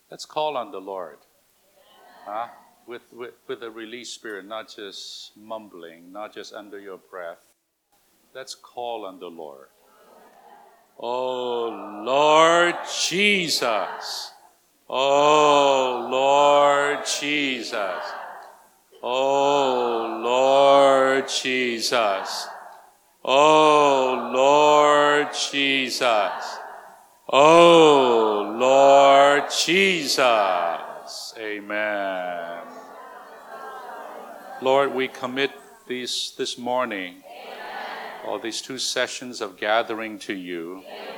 Let's call on the Lord. Huh? With a released spirit, not just mumbling, not just under your breath. Let's call on the Lord. Oh, Lord Jesus. Oh, Lord Jesus. Oh, Lord Jesus. Oh, Lord Jesus. Oh, Lord Jesus. Amen. Lord, we commit this morning, all these 2 sessions of gathering to you.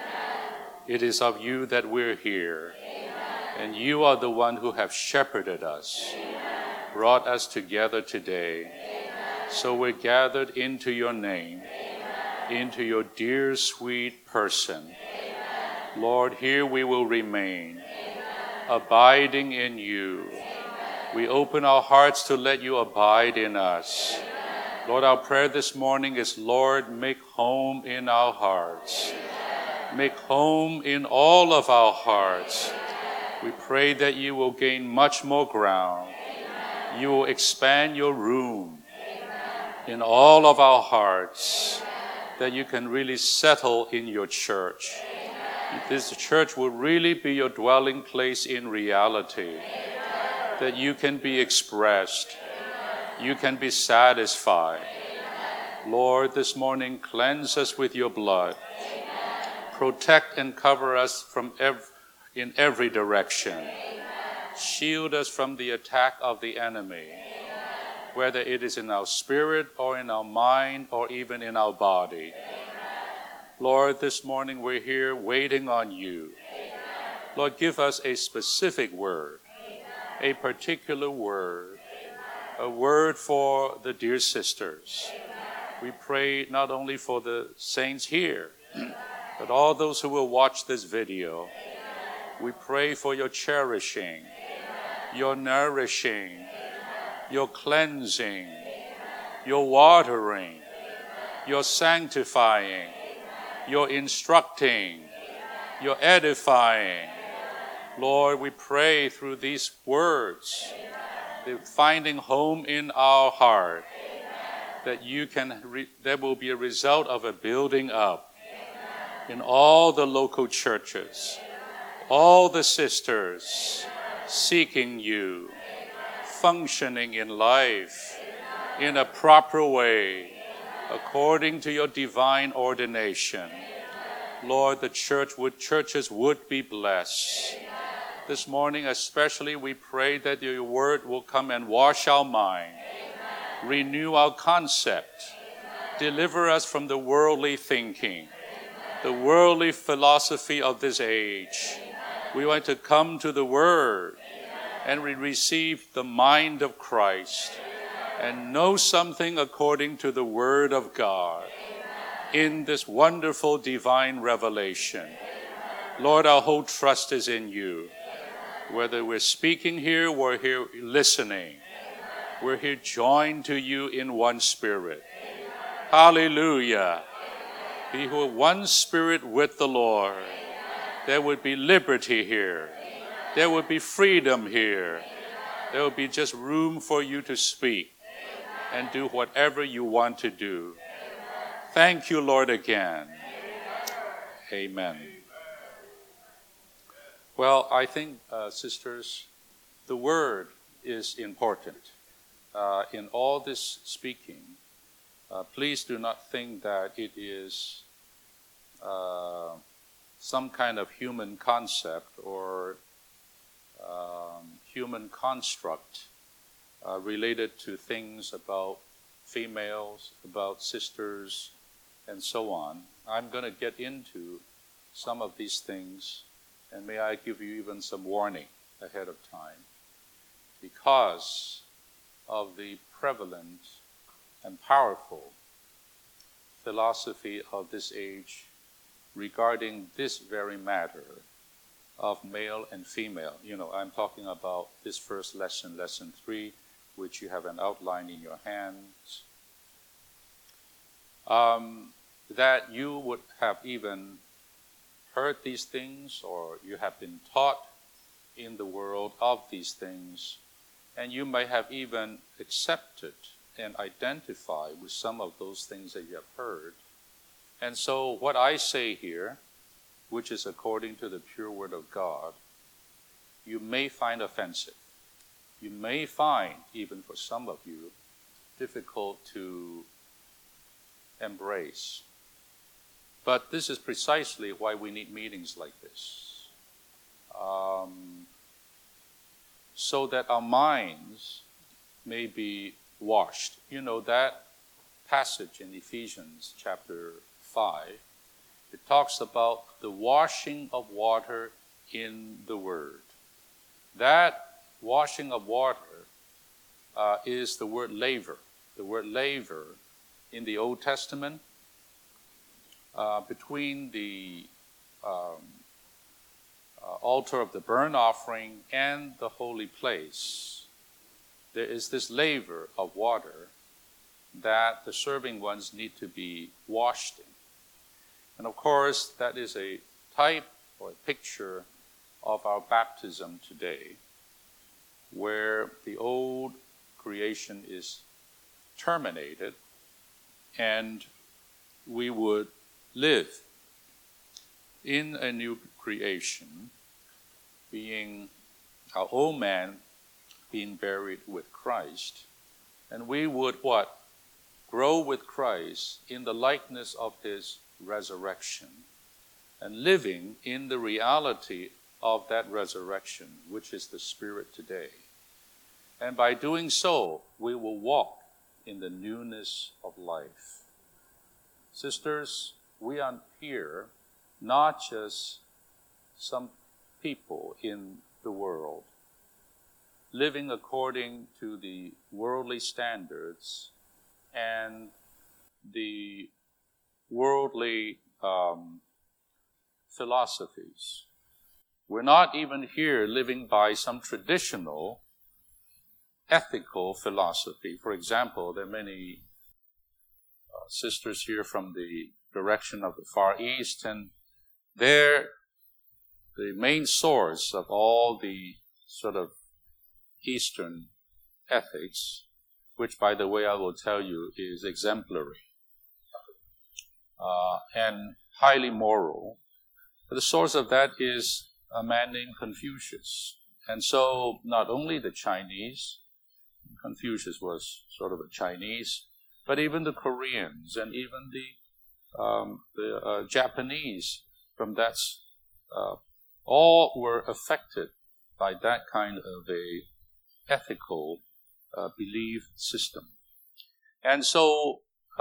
It is of you that we're here. And you are the one who have shepherded us, brought us together today. So we're gathered into your name, into your dear, sweet person. Lord, here we will remain, abiding in you. We open our hearts to let you abide in us. Lord, our prayer this morning is, Lord, make home in our hearts. Make home in all of our hearts. We pray that you will gain much more ground. You will expand your room in all of our hearts, that you can really settle in your church. This church will really be your dwelling place in reality, that you can be expressed, you can be satisfied. Lord, this morning, cleanse us with your blood. Protect and cover us from in every direction. Shield us from the attack of the enemy, whether it is in our spirit or in our mind or even in our body. Lord, this morning we're here waiting on you. Lord, give us a specific word, a particular word, a word for the dear sisters. We pray not only for the saints here, but all those who will watch this video. We pray for your cherishing, your nourishing, your cleansing, your watering, your sanctifying, your instructing, your edifying. Lord, we pray through these words, the finding home in our heart, that there will be a result of a building up in all the local churches, all the sisters seeking you, functioning in life in a proper way, according to your divine ordination. Lord, the churches would be blessed. This morning especially, we pray that your word will come and wash our mind, renew our concept, deliver us from the worldly thinking, the worldly philosophy of this age. We want to come to the word and we receive the mind of Christ and know something according to the word of God in this wonderful divine revelation. Lord, our whole trust is in you. Whether we're speaking here, we're here listening. We're here joined to you in one spirit. Hallelujah. Be who one spirit with the Lord. There would be liberty here. There would be freedom here. There would be just room for you to speak and do whatever you want to do. Thank you, Lord, again. Amen. Well, I think, sisters, the word is important. In all this speaking, please do not think that it is some kind of human concept or human construct related to things about females, about sisters, and so on. I'm going to get into some of these things, and may I give you even some warning ahead of time, because of the prevalent and powerful philosophy of this age regarding this very matter of male and female. You know, I'm talking about this first lesson, lesson 3, which you have an outline in your hands. That you would have even heard these things, or you have been taught in the world of these things, and you may have even accepted and identified with some of those things that you have heard. And so what I say here, which is according to the pure word of God, you may find offensive. You may find, even for some of you, difficult to embrace. But this is precisely why we need meetings like this. So that our minds may be washed. You know, that passage in Ephesians chapter 5, it talks about the washing of water in the Word. That washing of water is the word laver. The word laver in the Old Testament, between the altar of the burnt offering and the holy place, there is this laver of water that the serving ones need to be washed in. And of course, that is a type or a picture of our baptism today, where the old creation is terminated and we would live in a new creation, being our old man being buried with Christ. And we would what? Grow with Christ in the likeness of his resurrection and living in the reality of that resurrection, which is the Spirit today. And by doing so, we will walk in the newness of life. Sisters, we are here not just some people in the world living according to the worldly standards and the worldly philosophies. We're not even here living by some traditional ethical philosophy. For example, there are many sisters here from the direction of the Far East, and they're the main source of all the sort of Eastern ethics, which, by the way, I will tell you is exemplary and highly moral. But the source of that is a man named Confucius. And so not only the Chinese, Confucius was sort of a Chinese, but even the Koreans and even the Japanese from that, all were affected by that kind of a ethical belief system. And so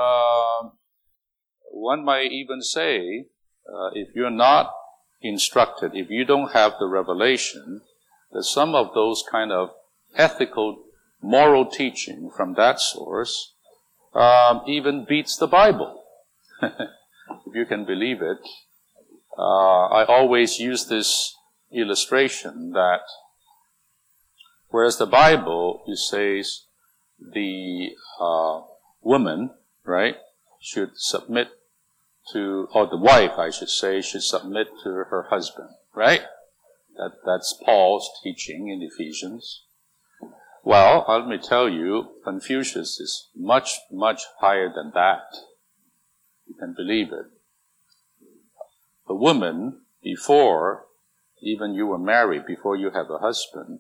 one might even say, if you're not instructed, if you don't have the revelation, that some of those kind of ethical, moral teaching from that source even beats the Bible. If you can believe it. I always use this illustration that whereas the Bible, it says the woman, right, should submit to, or the wife, I should say, should submit to her husband, right? That's Paul's teaching in Ephesians. Well, let me tell you, Confucius is much, much higher than that. You can believe it. The woman, before even you were married, before you have a husband,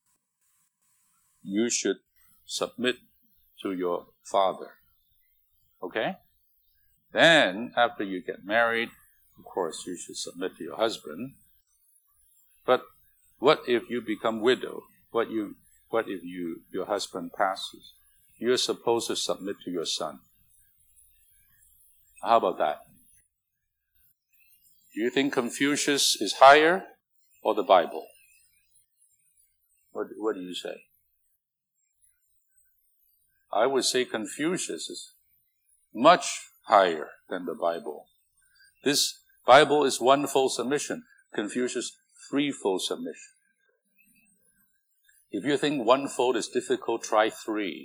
you should submit to your father. Okay? Then, after you get married, of course, you should submit to your husband. But what if you become widowed? What if your husband passes? You're supposed to submit to your son. How about that? Do you think Confucius is higher or the Bible? What do you say? I would say Confucius is much higher than the Bible. This Bible is one-fold submission. Confucius, threefold submission. If you think one-fold is difficult, try three.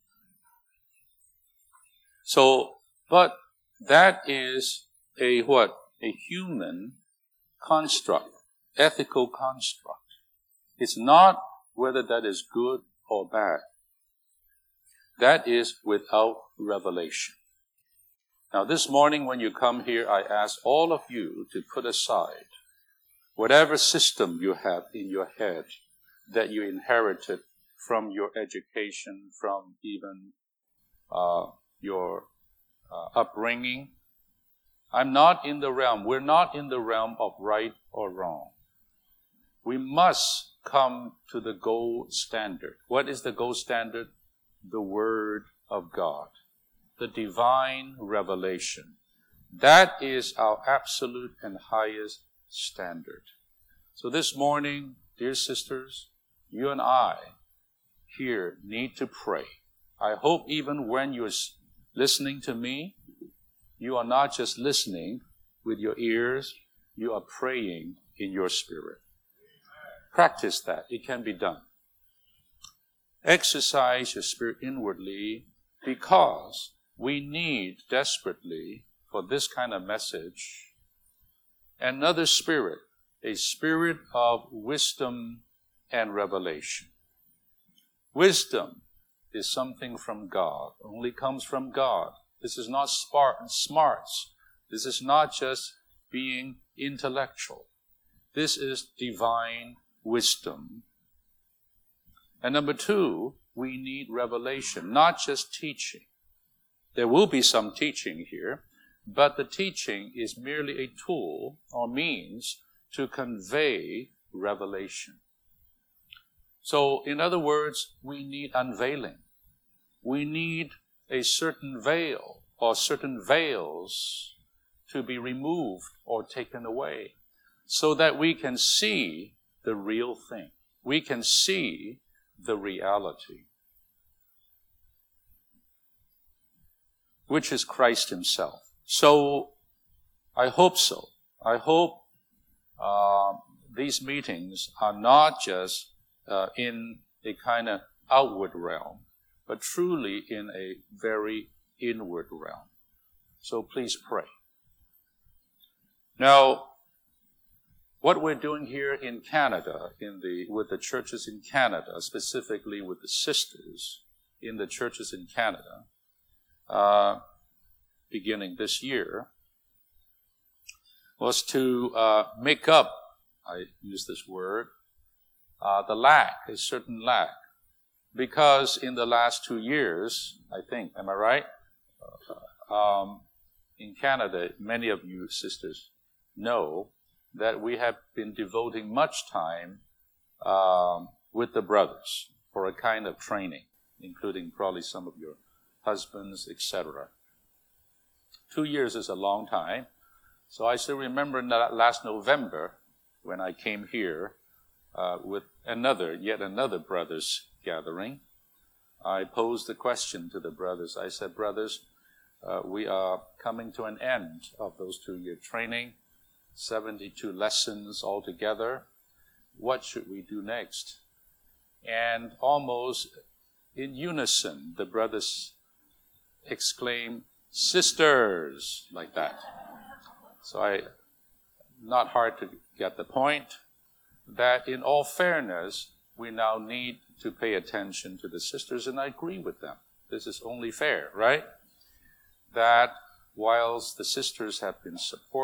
So, but that is a what? A human construct, ethical construct. It's not whether that is good or bad. That is without revelation. Now, this morning when you come here, I ask all of you to put aside whatever system you have in your head that you inherited from your education, from even your upbringing. We're not in the realm of right or wrong. We must come to the gold standard. What is the gold standard? The Word of God, the divine revelation. That is our absolute and highest standard. So this morning, dear sisters, you and I here need to pray. I hope even when you're listening to me, you are not just listening with your ears, you are praying in your spirit. Practice that. It can be done. Exercise your spirit inwardly, because we need desperately for this kind of message another spirit, a spirit of wisdom and revelation. Wisdom is something from God, only comes from God. This is not smarts. This is not just being intellectual. This is divine wisdom. And number two, we need revelation, not just teaching. There will be some teaching here, but the teaching is merely a tool or means to convey revelation. So, in other words, we need unveiling. We need a certain veil or certain veils to be removed or taken away so that we can see the real thing. We can see the reality, which is Christ Himself. So, I hope so. I hope these meetings are not just in a kind of outward realm, but truly in a very inward realm. So please pray. Now, what we're doing here in Canada, with the churches in Canada, specifically with the sisters in the churches in Canada, beginning this year, was to make up, I use this word, the lack, a certain lack. Because in the last 2 years, I think, am I right? In Canada, many of you sisters know that we have been devoting much time with the brothers for a kind of training, including probably some of your husbands, etc. 2 years is a long time. So I still remember last November when I came here with yet another brothers gathering. I posed the question to the brothers. I said, brothers, we are coming to an end of those 2-year training, 72 lessons altogether. What should we do next? And almost in unison, the brothers exclaimed, sisters, like that. So not hard to get the point, that in all fairness, we now need to pay attention to the sisters, and I agree with them. This is only fair, right? That whilst the sisters have been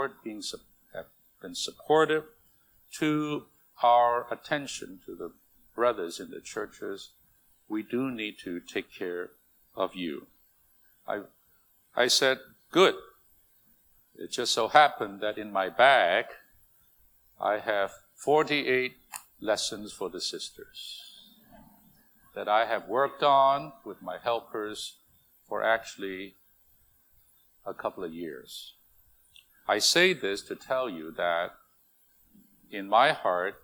supportive to our attention to the brothers in the churches, we do need to take care of you. I said, good. It just so happened that in my bag, I have 48 lessons for the sisters that I have worked on with my helpers for actually a couple of years. I say this to tell you that in my heart,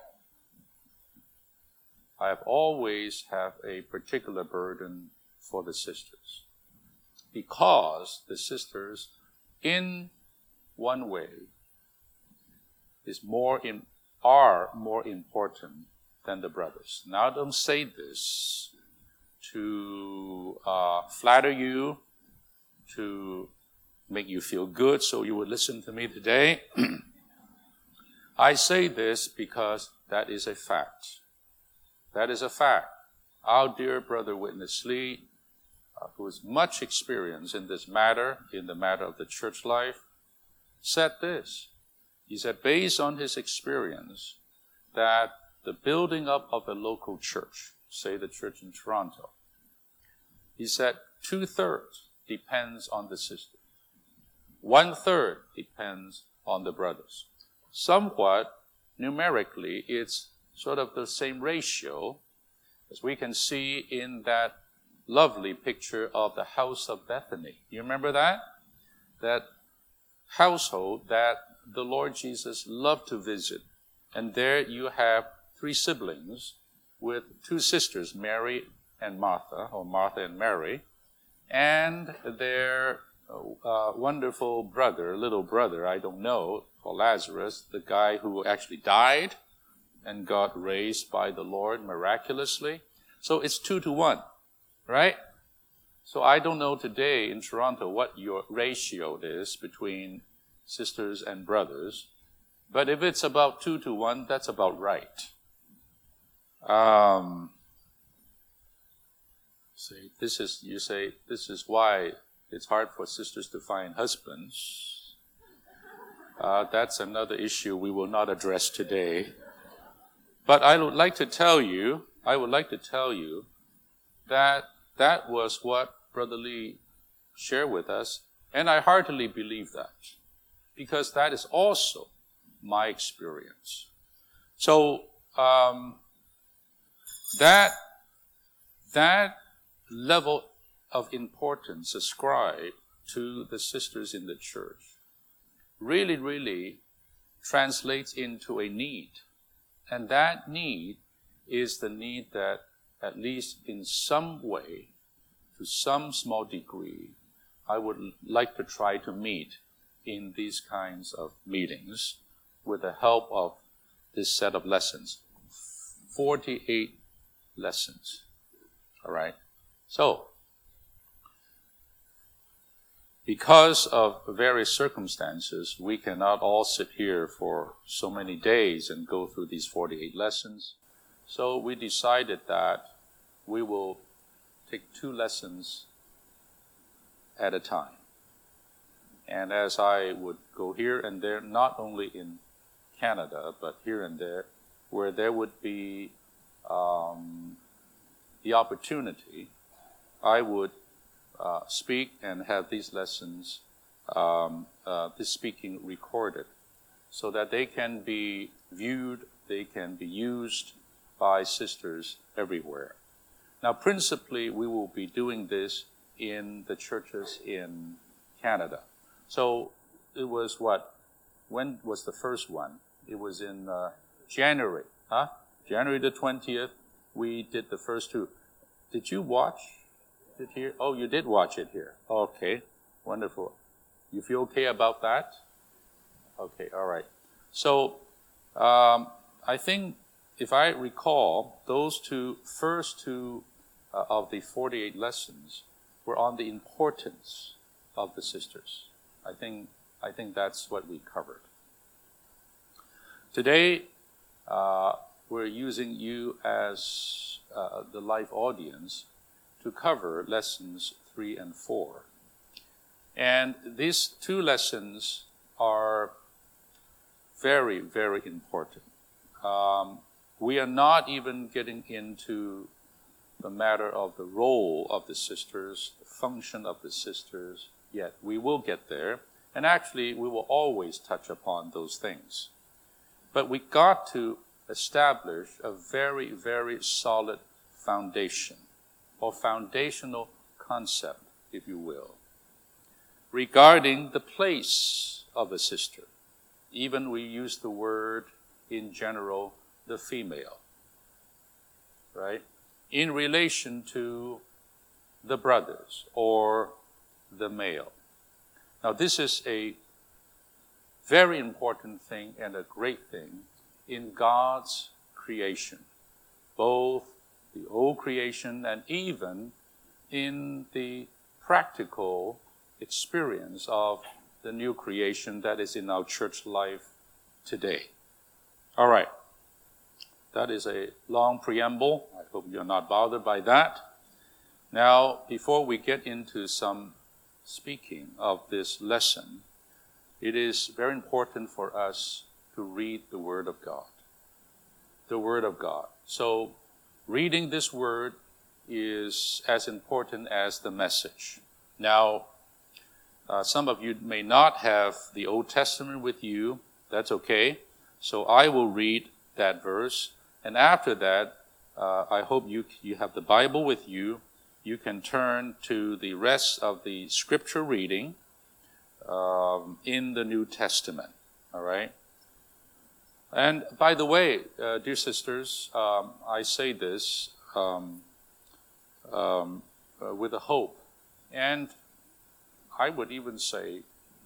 I have always have a particular burden for the sisters, because the sisters, in one way, are more important than the brothers. Now, I don't say this to flatter you, to make you feel good so you would listen to me today. I say this because that is a fact. That is a fact. Our dear brother Witness Lee, who has much experience in this matter, in the matter of the church life, said this. He said, based on his experience, that the building up of a local church, say the church in Toronto, he said 2/3 depends on the sisters. 1/3 depends on the brothers. Somewhat numerically, it's sort of the same ratio as we can see in that lovely picture of the house of Bethany. You remember that? That household that the Lord Jesus loved to visit. And there you have 3 siblings with 2 sisters, Mary and Martha, or Martha and Mary, and their wonderful brother, little brother, I don't know, called Lazarus, the guy who actually died and got raised by the Lord miraculously. So it's 2-1, right? So I don't know today in Toronto what your ratio is between sisters and brothers, but if it's about 2-1, that's about right. You say this is why it's hard for sisters to find husbands. That's another issue we will not address today. But I would like to tell you that that was what Brother Lee shared with us, and I heartily believe that, because that is also my experience. So that level of importance ascribed to the sisters in the church really, really translates into a need. And that need is the need that, at least in some way, to some small degree, I would like to try to meet in these kinds of meetings with the help of this set of lessons. 48 lessons. All right? So, because of various circumstances, we cannot all sit here for so many days and go through these 48 lessons. So we decided that we will take 2 lessons at a time. And as I would go here and there, not only in Canada, but here and there, where there would be the opportunity, I would speak and have these lessons, this speaking recorded, so that they can be viewed, they can be used by sisters everywhere. Now, principally, we will be doing this in the churches in Canada. So it was when was the first one? It was in January. January the 20th, we did the first 2. Did you watch it here? Oh, you did watch it here. Okay, wonderful. You feel okay about that? Okay, all right. So I think, if I recall, those first two of the 48 lessons were on the importance of the sisters. I think that's what we covered. Today, we're using you as the live audience to cover lessons 3 and 4. And these 2 lessons are very, very important. We are not even getting into the matter of the role of the sisters, the function of the sisters yet. We will get there, and actually we will always touch upon those things. But we got to establish a very, very solid foundation, or foundational concept, if you will, regarding the place of a sister. Even we use the word in general, the female, right? In relation to the brothers or the male. Now, this is a very important thing and a great thing in God's creation, both the old creation and even in the practical experience of the new creation that is in our church life today. All right. that is a long preamble. I hope you're not bothered by that. Now, before we get into some speaking of this lesson, it is very important for us to read the Word of God. The Word of God. So, reading this Word is as important as the message. Now, some of you may not have the Old Testament with you. That's okay. So I will read that verse. And after that, I hope you have the Bible with you. You can turn to the rest of the scripture reading in the New Testament. All right? And by the way, dear sisters, I say this with a hope. And I would even say,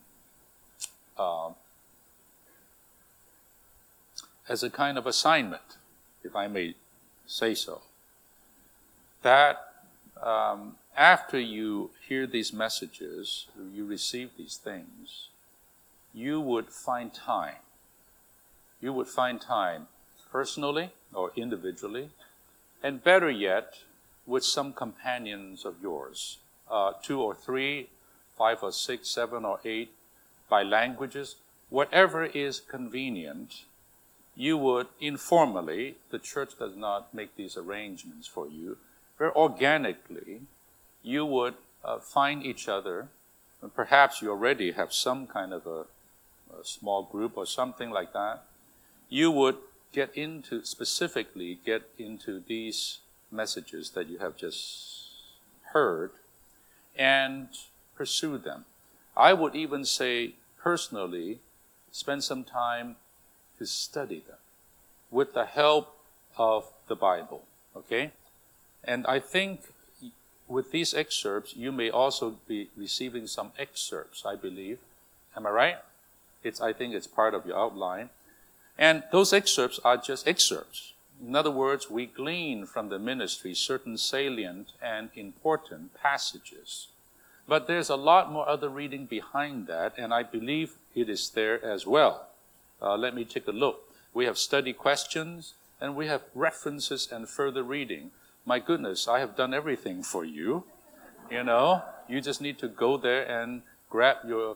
as a kind of assignment, if I may say so, that after you hear these messages, you receive these things, you would find time. You would find time personally or individually, and better yet, with some companions of yours, 2 or 3, 5 or 6, 7 or 8, by languages, whatever is convenient, you would informally, the church does not make these arrangements for you, very organically, you would find each other, and perhaps you already have some kind of a small group or something like that. You would specifically get into these messages that you have just heard and pursue them. I would even say personally, spend some time to study them with the help of the Bible, okay? And I think with these excerpts, you may also be receiving some excerpts, I believe. Am I right? I think it's part of your outline. And those excerpts are just excerpts. In other words, we glean from the ministry certain salient and important passages. But there's a lot more other reading behind that, and I believe it is there as well. Let me take a look. We have study questions, and we have references and further reading. My goodness, I have done everything for you. You know, you just need to go there and grab your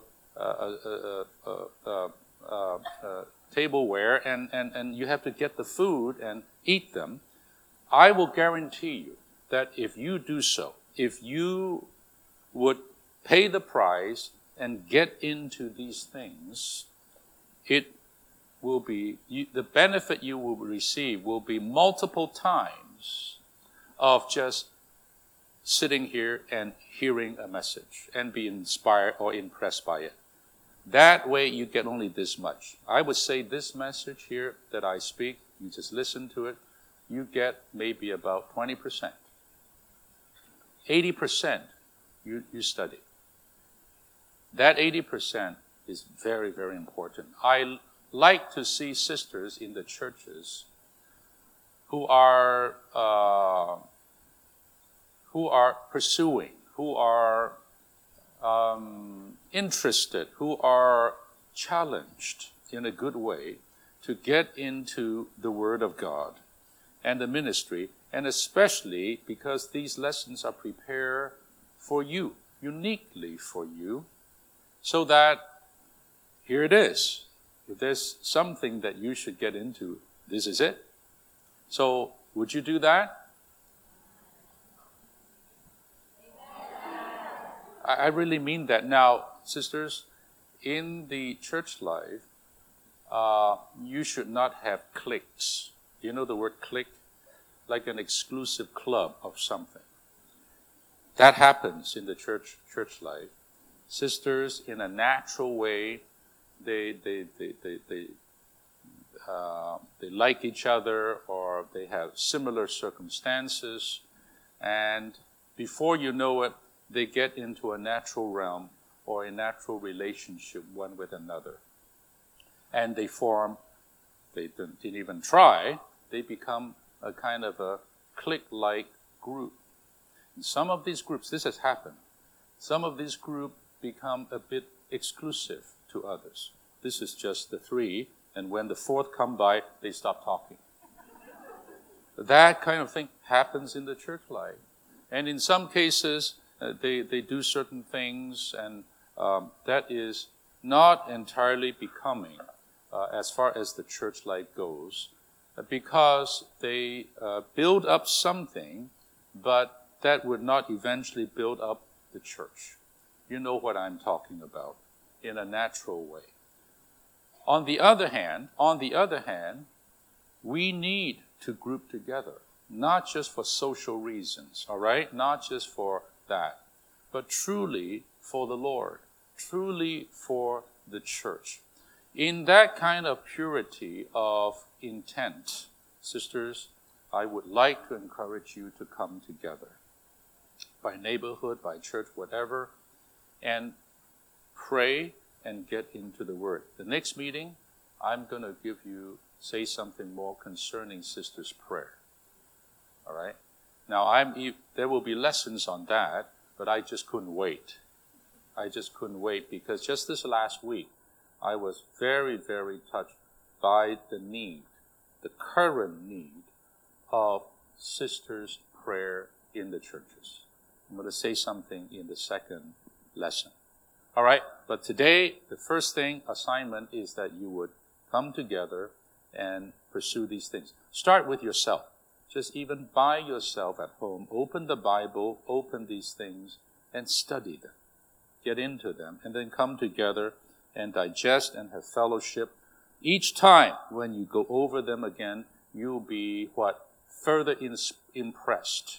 tableware, and you have to get the food and eat them. I will guarantee you that if you do so, if you would pay the price and get into these things, it will be, the benefit you will receive will be multiple times of just sitting here and hearing a message and be inspired or impressed by it. That way you get only this much. I would say this message here that I speak, you just listen to it, you get maybe about 20%. 80% you study. That 80% is very, very important. I like to see sisters in the churches who are pursuing, who are interested, who are challenged in a good way to get into the Word of God and the ministry, and especially because these lessons are prepared for you, uniquely for you, so that here it is. If there's something that you should get into, this is it. So, would you do that? I really mean that. Now, sisters, in the church life, you should not have cliques. Do you know the word clique? Like an exclusive club of something. That happens in the church life. Sisters, in a natural way, they like each other, or they have similar circumstances, and before you know it, they get into a natural realm or a natural relationship one with another. And they didn't even try, they become a kind of a clique-like group. In some of these groups, this has happened. Some of these groups become a bit exclusive to others. This is just the 3, and when the 4th come by, they stop talking. That kind of thing happens in the church life. And in some cases, they do certain things, and that is not entirely becoming as far as the church life goes, because they build up something, but that would not eventually build up the church. You know what I'm talking about, in a natural way. On the other hand, we need to group together, not just for social reasons, all right? Not just for that, but truly for the Lord, truly for the church. In that kind of purity of intent, sisters, I would like to encourage you to come together, by neighborhood, by church, whatever, and pray and get into the Word. The next meeting, I'm going to say something more concerning sisters' prayer. All right? Now, there will be lessons on that, but I just couldn't wait. Because just this last week, I was very, very touched by the current need of sisters' prayer in the churches. I'm going to say something in the second lesson. All right, but today, the first assignment is that you would come together and pursue these things. Start with yourself. Just even by yourself at home, open the Bible, open these things, and study them. Get into them, and then come together and digest and have fellowship. Each time when you go over them again, you'll be further impressed.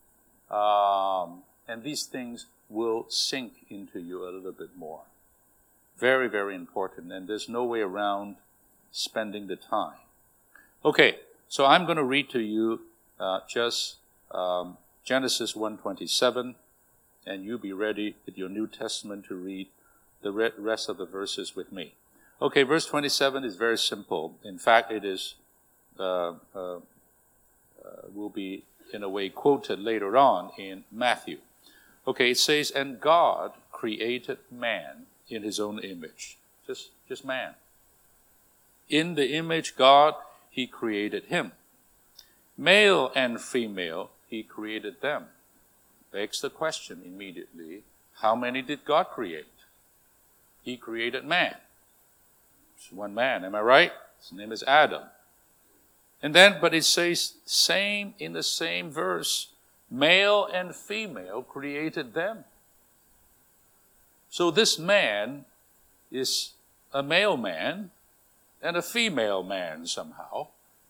And these things will sink into you a little bit more. Very, very important, and there's no way around spending the time. Okay, so I'm going to read to you Genesis 1:27, and you be ready with your New Testament to read the rest of the verses with me. Okay, verse 27 is very simple. In fact, it is will be in a way quoted later on in Matthew. Okay, it says, "And God created man in his own image." Just man. In the image God, he created him. Male and female, he created them. Begs the question immediately, how many did God create? He created man. It's one man, am I right? His name is Adam. And then, but it says, in the same verse, male and female created them. So this man is a male man and a female man somehow.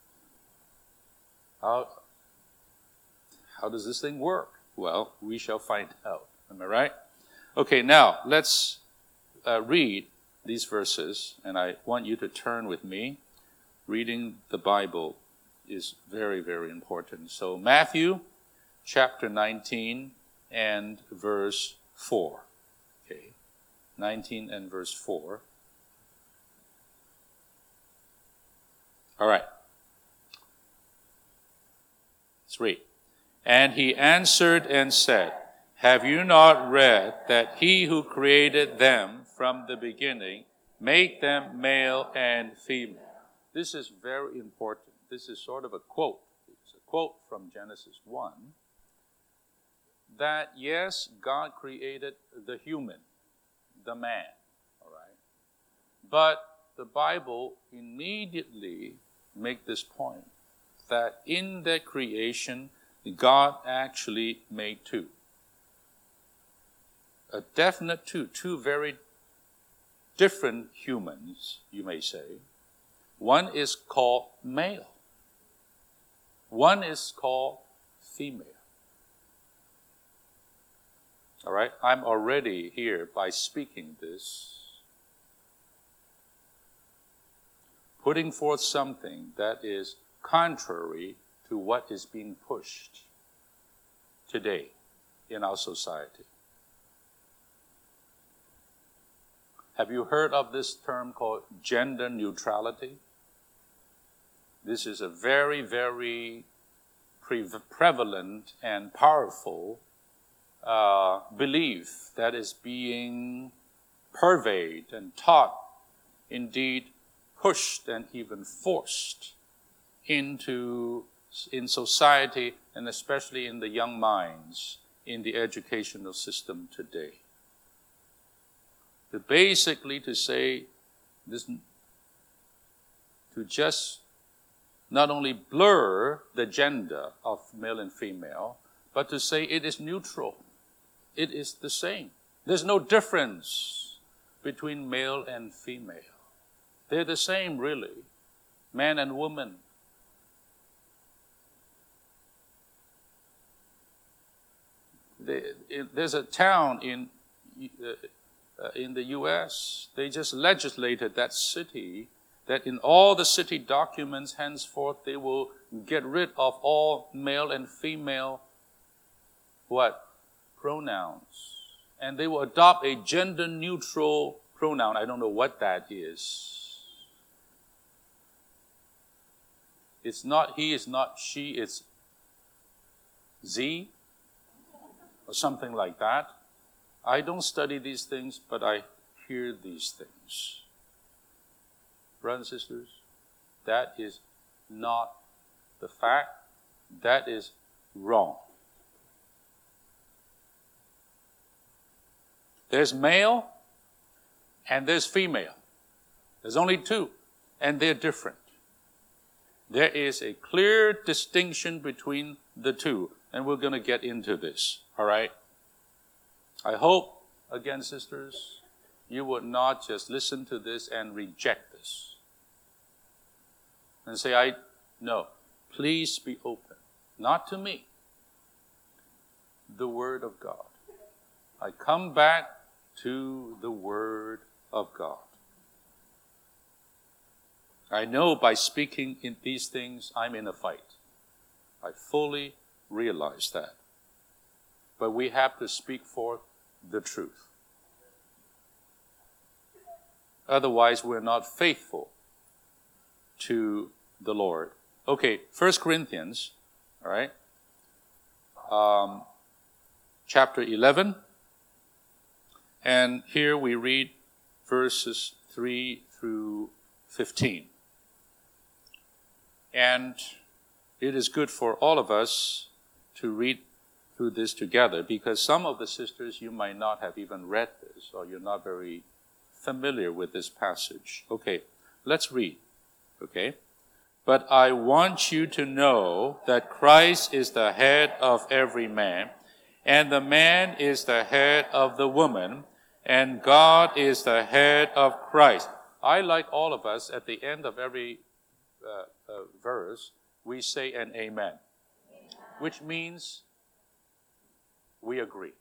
How does this thing work? Well, we shall find out. Am I right? Okay, now let's read these verses, and I want you to turn with me. Reading the Bible is very, very important. So Matthew chapter 19 and verse 4. Okay, 19 and verse 4. All right. Let's read. "And he answered and said, Have you not read that he who created them from the beginning made them male and female?" This is very important. This is sort of a quote. It's a quote from Genesis 1. That yes, God created the human, the man. All right. But the Bible immediately makes this point, that in that creation, God actually made two. A definite two very different humans, you may say. One is called male. One is called female. All right, I'm already here by speaking this, putting forth something that is contrary to what is being pushed today in our society. Have you heard of this term called gender neutrality? This is a very, very prevalent and powerful belief that is being pervaded and taught, indeed pushed and even forced into in society, and especially in the young minds in the educational system today. Basically to say this, to just not only blur the gender of male and female, but to say it is neutral. It is the same. There's no difference between male and female. They're the same, really, man and woman. There's a town in the U.S., they just legislated that city, that in all the city documents henceforth they will get rid of all male and female pronouns. And they will adopt a gender-neutral pronoun. I don't know what that is. It's not he, it's not she, it's Z, or something like that. I don't study these things, but I hear these things. Brothers and sisters, that is not the fact. That is wrong. There's male and there's female. There's only two, and they're different. There is a clear distinction between the two, and we're going to get into this, all right? I hope, again, sisters, you would not just listen to this and reject this. And say, no, please be open. Not to me. The Word of God. I come back to the Word of God. I know by speaking in these things, I'm in a fight. I fully realize that. But we have to speak forth the truth. Otherwise, we're not faithful to the Lord. Okay, 1 Corinthians, all right, chapter 11. And here we read verses 3 through 15. And it is good for all of us to read through this together, because some of the sisters, you might not have even read this, or you're not very familiar with this passage. Okay, let's read. Okay? But I want you to know that Christ is the head of every man, and the man is the head of the woman, and God is the head of Christ. I, like all of us, at the end of every verse, we say an amen, which means we agree.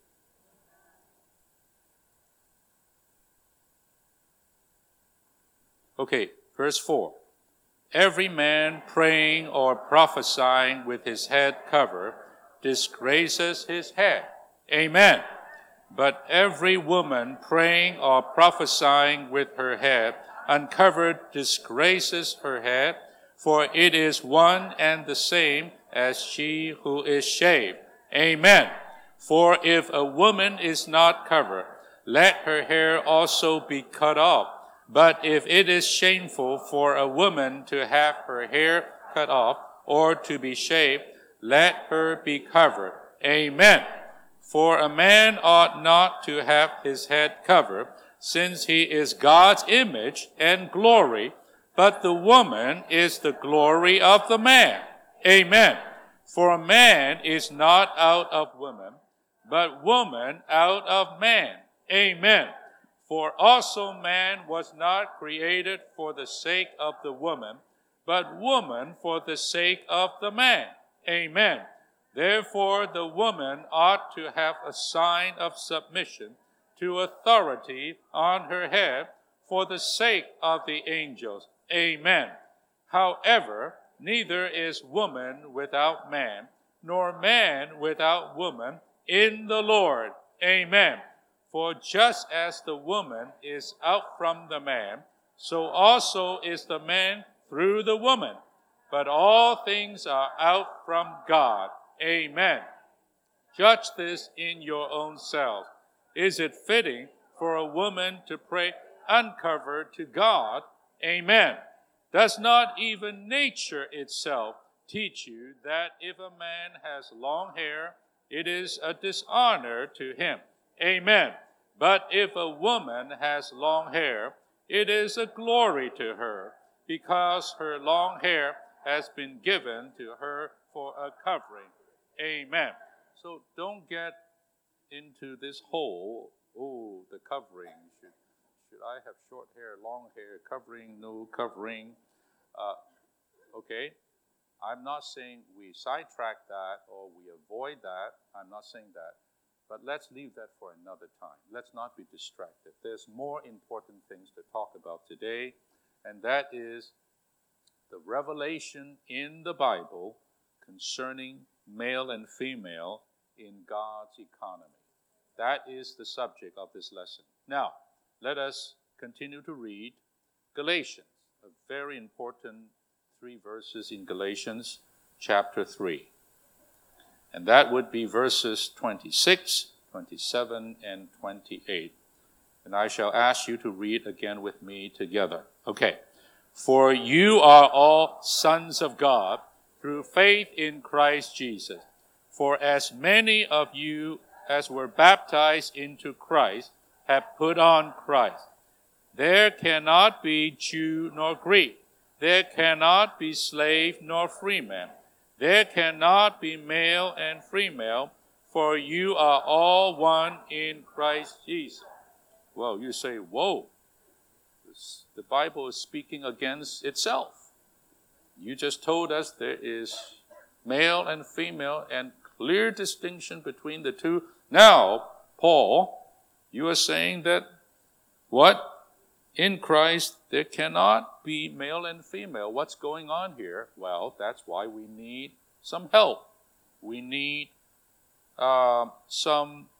Okay, verse 4. Every man praying or prophesying with his head covered disgraces his head. Amen. But every woman praying or prophesying with her head uncovered disgraces her head, for it is one and the same as she who is shaved. Amen. For if a woman is not covered, let her hair also be cut off. But if it is shameful for a woman to have her hair cut off or to be shaved, let her be covered. Amen. For a man ought not to have his head covered, since he is God's image and glory, but the woman is the glory of the man. Amen. For a man is not out of woman, but woman out of man. Amen. For also man was not created for the sake of the woman, but woman for the sake of the man. Amen. Therefore the woman ought to have a sign of submission to authority on her head for the sake of the angels. Amen. However, neither is woman without man, nor man without woman in the Lord. Amen. For just as the woman is out from the man, so also is the man through the woman. But all things are out from God. Amen. Judge this in your own self. Is it fitting for a woman to pray uncovered to God? Amen. Does not even nature itself teach you that if a man has long hair, it is a dishonor to him. Amen. But if a woman has long hair, it is a glory to her, because her long hair has been given to her for a covering. Amen. So don't get into this whole, the covering. Should I have short hair, long hair, covering, no covering? Okay. I'm not saying we sidetrack that or we avoid that. I'm not saying that. But let's leave that for another time. Let's not be distracted. There's more important things to talk about today, and that is the revelation in the Bible concerning male and female in God's economy. That is the subject of this lesson. Now, let us continue to read Galatians, a very important 3 verses in Galatians chapter 3. And that would be verses 26, 27, and 28. And I shall ask you to read again with me together. Okay. For you are all sons of God through faith in Christ Jesus. For as many of you as were baptized into Christ have put on Christ. There cannot be Jew nor Greek. There cannot be slave nor free man. There cannot be male and female, for you are all one in Christ Jesus. Well, you say, whoa, the Bible is speaking against itself. You just told us there is male and female and clear distinction between the two. Now, Paul, you are saying that what? In Christ, there cannot be male and female. What's going on here? Well, that's why we need some help. We need some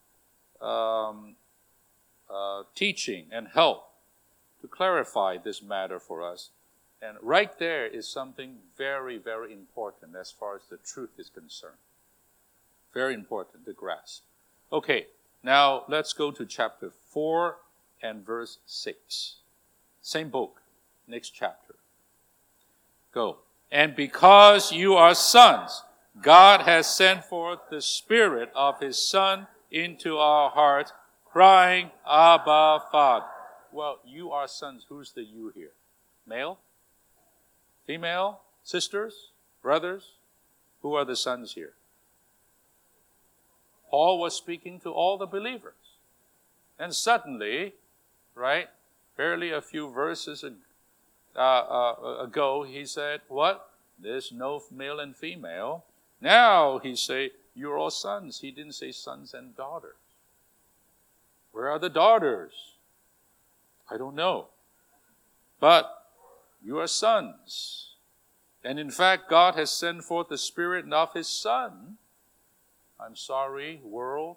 teaching and help to clarify this matter for us. And right there is something very, very important as far as the truth is concerned. Very important to grasp. Okay, now let's go to chapter 4 and verse 6. Same book, next chapter. Go. And because you are sons, God has sent forth the Spirit of His Son into our hearts, crying, Abba, Father. Well, you are sons. Who's the you here? Male? Female? Sisters? Brothers? Who are the sons here? Paul was speaking to all the believers. And suddenly, right, barely a few verses ago, he said, what? There's no male and female. Now he say, you're all sons. He didn't say sons and daughters. Where are the daughters? I don't know. But you are sons. And in fact, God has sent forth the Spirit of His Son. I'm sorry, world.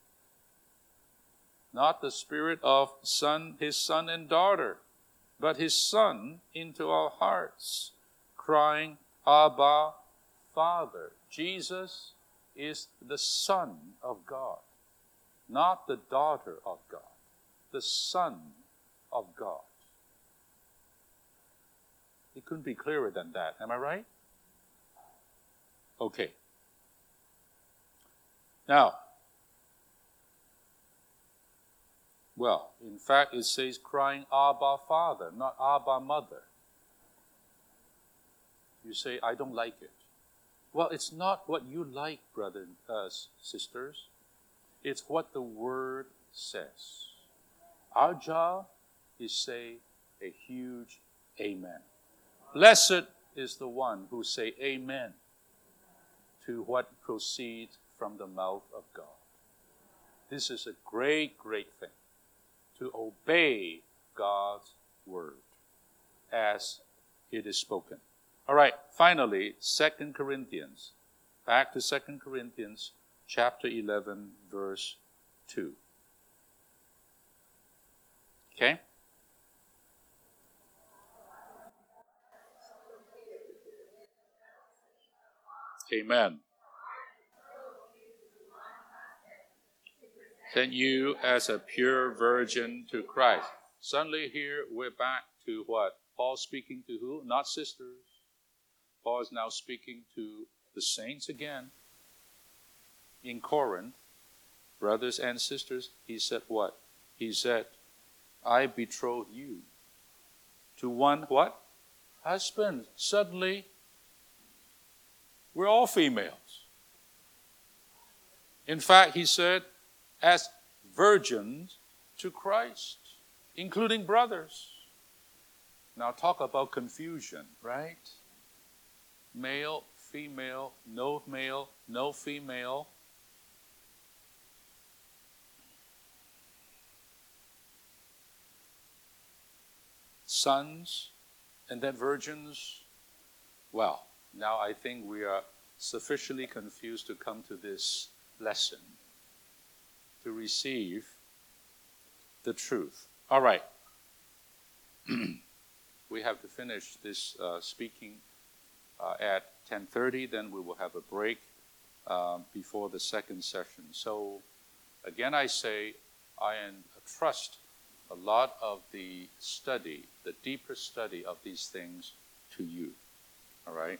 Not the Spirit of Son, His son and daughter, but His Son into our hearts, crying, Abba, Father. Jesus is the Son of God, not the daughter of God, the Son of God. It couldn't be clearer than that. Am I right? Okay. Now, well, in fact, it says crying, Abba, Father, not Abba, Mother. You say, I don't like it. Well, it's not what you like, brothers, sisters. It's what the Word says. Our job is say a huge amen. Blessed is the one who say amen to what proceeds from the mouth of God. This is a great, great thing, to obey God's word as it is spoken. All right, finally, 2 Corinthians. Back to 2 Corinthians chapter 11, verse 2. Okay? Amen. Send you as a pure virgin to Christ. Suddenly here we're back to what? Paul speaking to who? Not sisters. Paul is now speaking to the saints again in Corinth, brothers and sisters. He said what? He said, I betroth you to one what? Husband. Suddenly, we're all females. In fact, he said, as virgins to Christ, including brothers. Now talk about confusion, right? Male, female, no female. Sons, and then virgins. Well, now I think we are sufficiently confused to come to this lesson, to receive the truth. All right. We have to finish this speaking at 10:30, then we will have a break before the second session. So again, I say, I trust a lot of the study, the deeper study of these things to you. All right?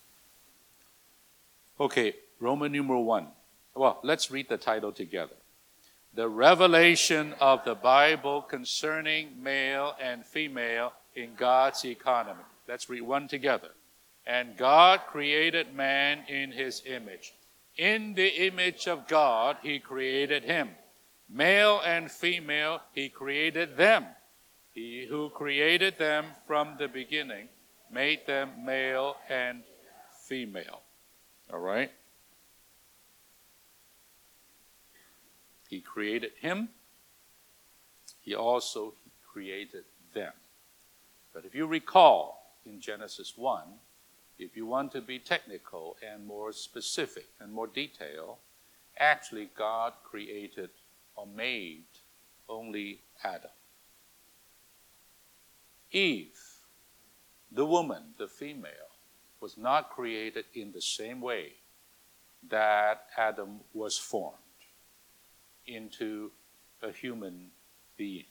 Okay, Roman numeral 1. Well, let's read the title together. The revelation of the Bible concerning male and female in God's economy. Let's read one together. And God created man in his image. In the image of God, he created him. Male and female, he created them. He who created them from the beginning made them male and female. All right? He created him. He also created them. But if you recall in Genesis 1, if you want to be technical and more specific and more detailed, actually God created or made only Adam. Eve, the woman, the female, was not created in the same way that Adam was formed into a human being.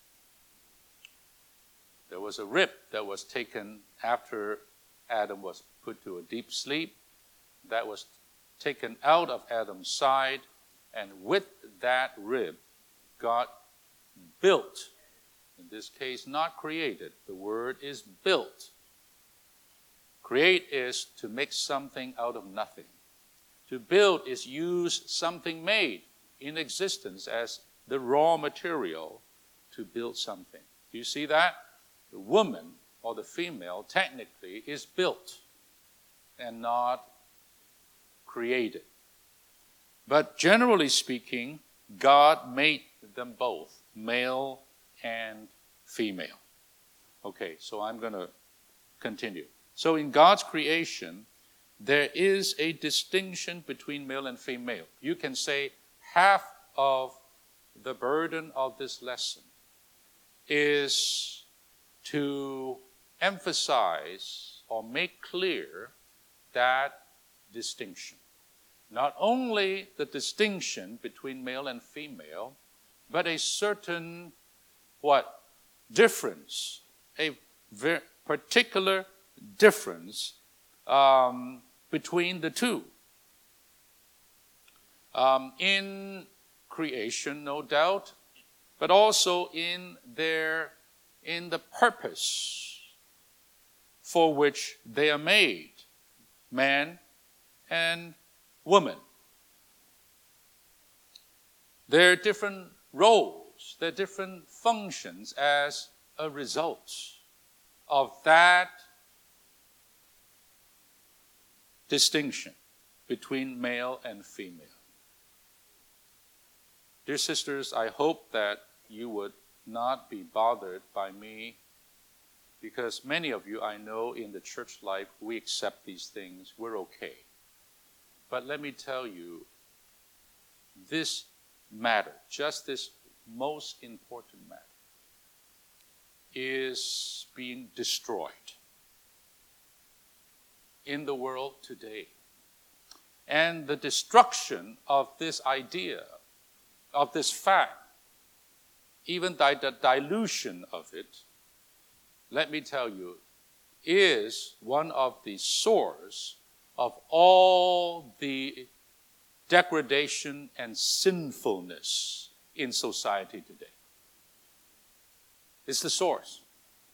There was a rib that was taken after Adam was put to a deep sleep, that was taken out of Adam's side, and with that rib, God built, in this case not created, the word is built. Create is to make something out of nothing. To build is use something made in existence as the raw material to build something. Do you see that? The woman or the female technically is built and not created. But generally speaking, God made them both, male and female. Okay, so I'm going to continue. So in God's creation, there is a distinction between male and female. You can say half of the burden of this lesson is to emphasize or make clear that distinction. Not only the distinction between male and female, but a certain, difference, a very particular difference between the two. In creation, no doubt, but also in the purpose for which they are made, man and woman. There are different roles, there are different functions as a result of that distinction between male and female. Dear sisters, I hope that you would not be bothered by me, because many of you I know in the church life, we accept these things, we're okay. But let me tell you, this matter, just this most important matter, is being destroyed in the world today. And the destruction of this idea, of this fact, even the dilution of it, let me tell you, is one of the source of all the degradation and sinfulness in society today. It's the source.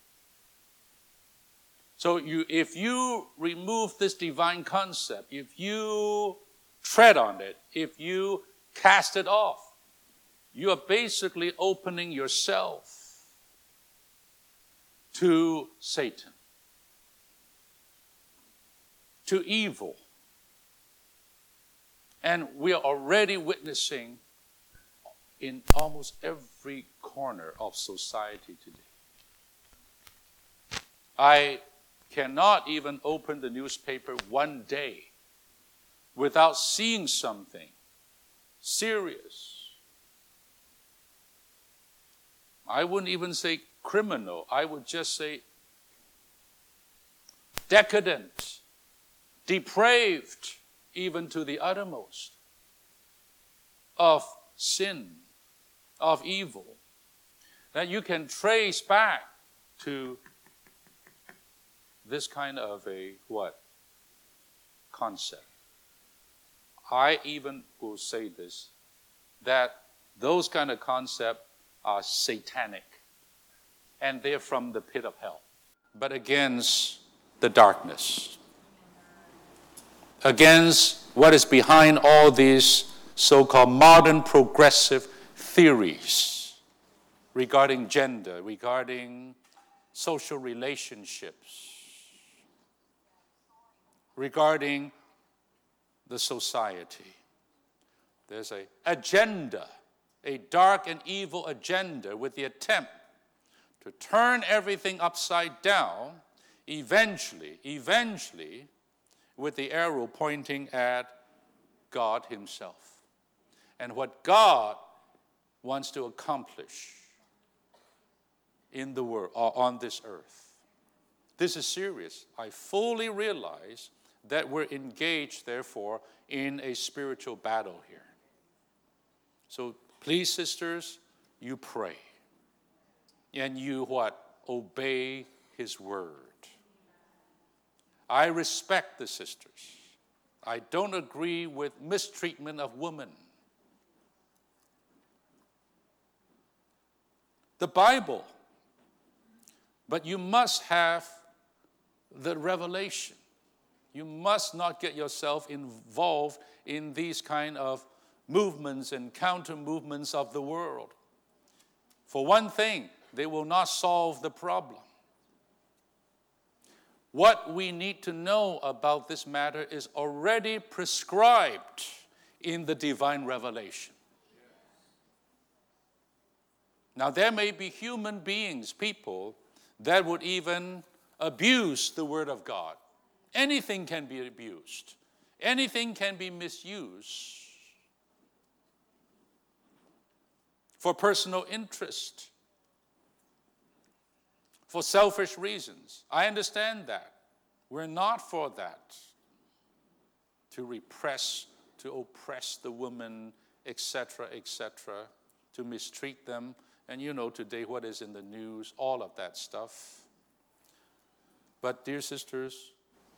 So if you remove this divine concept, if you tread on it, if you cast it off, you are basically opening yourself to Satan, to evil. And we are already witnessing in almost every corner of society today. I cannot even open the newspaper one day without seeing something serious. I wouldn't even say criminal. I would just say decadent, depraved, even to the uttermost, of sin, of evil, that you can trace back to this kind of a concept. I even will say this, that those kind of concepts are satanic, and they're from the pit of hell, but against the darkness, against what is behind all these so-called modern progressive theories regarding gender, regarding social relationships, regarding the society. There's an agenda, a dark and evil agenda with the attempt to turn everything upside down, eventually, with the arrow pointing at God himself and what God wants to accomplish in the world, or on this earth. This is serious. I fully realize that we're engaged, therefore, in a spiritual battle here. So please, sisters, you pray. And you obey his word. I respect the sisters. I don't agree with mistreatment of women. The Bible. But you must have the revelation. You must not get yourself involved in these kind of movements and counter-movements of the world. For one thing, they will not solve the problem. What we need to know about this matter is already prescribed in the divine revelation. Now, there may be human beings, people, that would even abuse the word of God. Anything can be abused. Anything can be misused for personal interest, for selfish reasons. I understand that. We're not for that. To repress, to oppress the woman, etc., to mistreat them. And you know today what is in the news, all of that stuff. But dear sisters,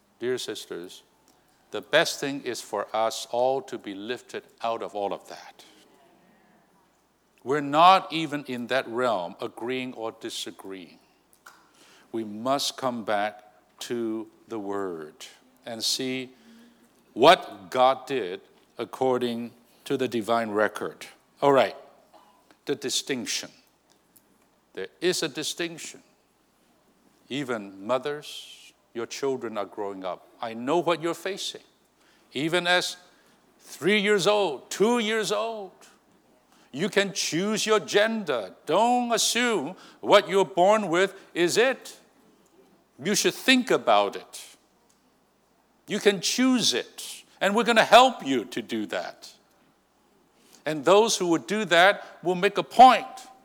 the best thing is for us all to be lifted out of all of that. We're not even in that realm, agreeing or disagreeing. We must come back to the Word and see what God did according to the divine record. All right, the distinction. There is a distinction. Even mothers, your children are growing up. I know what you're facing. Even as 3 years old, 2 years old, you can choose your gender. Don't assume what you're born with is it. You should think about it. You can choose it. And we're going to help you to do that. And those who would do that will make a point.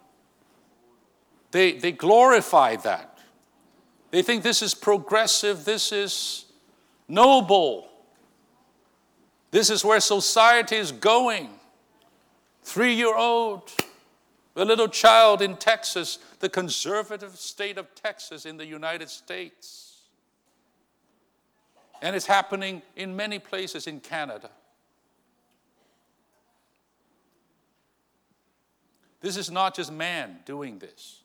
They glorify that. They think this is progressive, this is noble. This is where society is going. 3-year-old, a little child in Texas, the conservative state of Texas in the United States. And it's happening in many places in Canada. This is not just man doing this.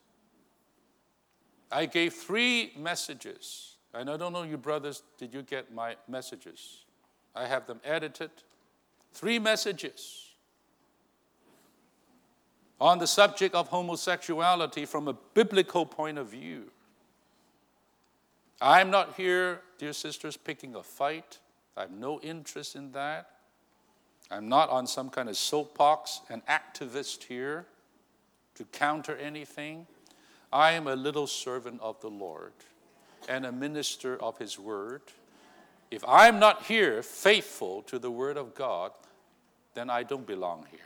I gave 3 messages. And I don't know, you brothers, did you get my messages? I have them edited. 3 messages on the subject of homosexuality from a biblical point of view. I'm not here, dear sisters, picking a fight. I have no interest in that. I'm not on some kind of soapbox, an activist here to counter anything. I am a little servant of the Lord and a minister of His word. If I'm not here faithful to the word of God, then I don't belong here.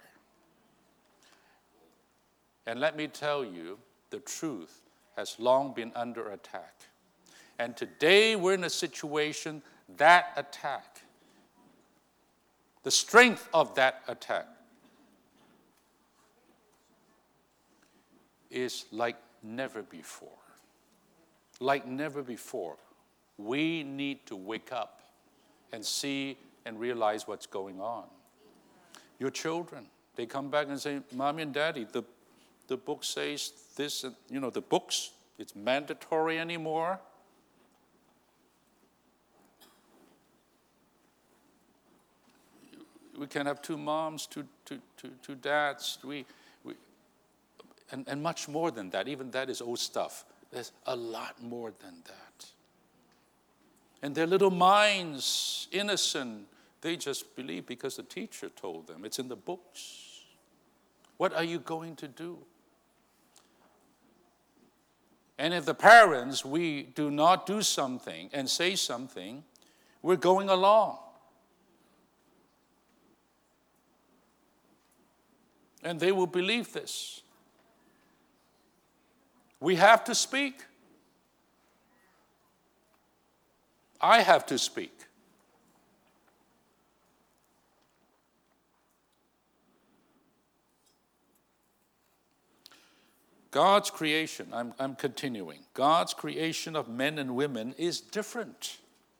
And let me tell you, the truth has long been under attack. And today we're in a situation, that attack, the strength of that attack is like never before. Like never before. We need to wake up and see and realize what's going on. Your children, they come back and say, Mommy and Daddy, the book says this, and the books, it's mandatory anymore. We can have 2 moms, two dads, and much more than that. Even that is old stuff. There's a lot more than that. And their little minds, innocent, they just believe because the teacher told them. It's in the books. What are you going to do? And if the parents, we do not do something and say something, we're going along. And they will believe this. We have to speak. I have to speak. God's creation, I'm continuing. God's creation of men and women is different.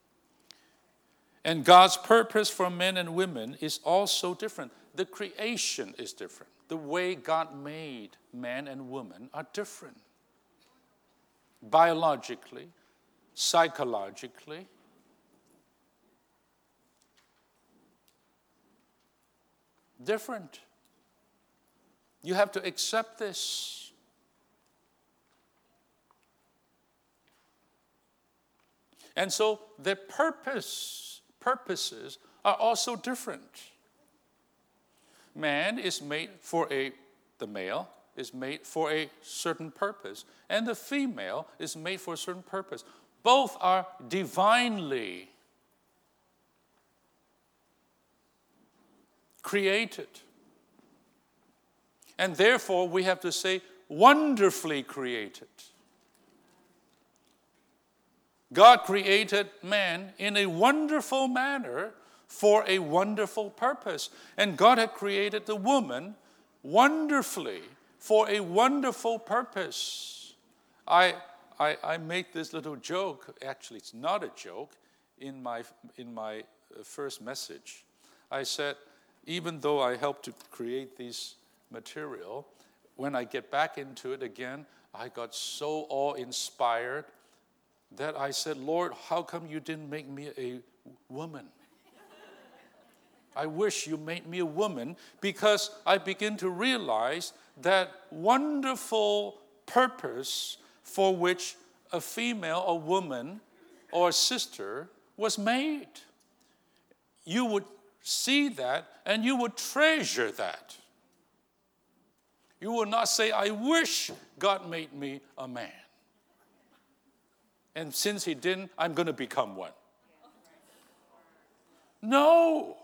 And God's purpose for men and women is also different. The creation is different. The way God made man and woman are different. Biologically, psychologically. Different. You have to accept this. And so their purposes are also different. Man is made for the male is made for a certain purpose, and the female is made for a certain purpose. Both are divinely created. And therefore, we have to say, wonderfully created. God created man in a wonderful manner for a wonderful purpose. And God had created the woman wonderfully for a wonderful purpose. I made this little joke. Actually, it's not a joke. In my first message, I said, even though I helped to create this material, when I get back into it again, I got so awe-inspired that I said, Lord, how come you didn't make me a woman? I wish you made me a woman, because I begin to realize that wonderful purpose for which a female, a woman, or a sister was made. You would see that and you would treasure that. You will not say, I wish God made me a man. And since he didn't, I'm going to become one. No.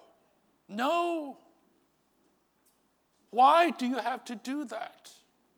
Why do you have to do that?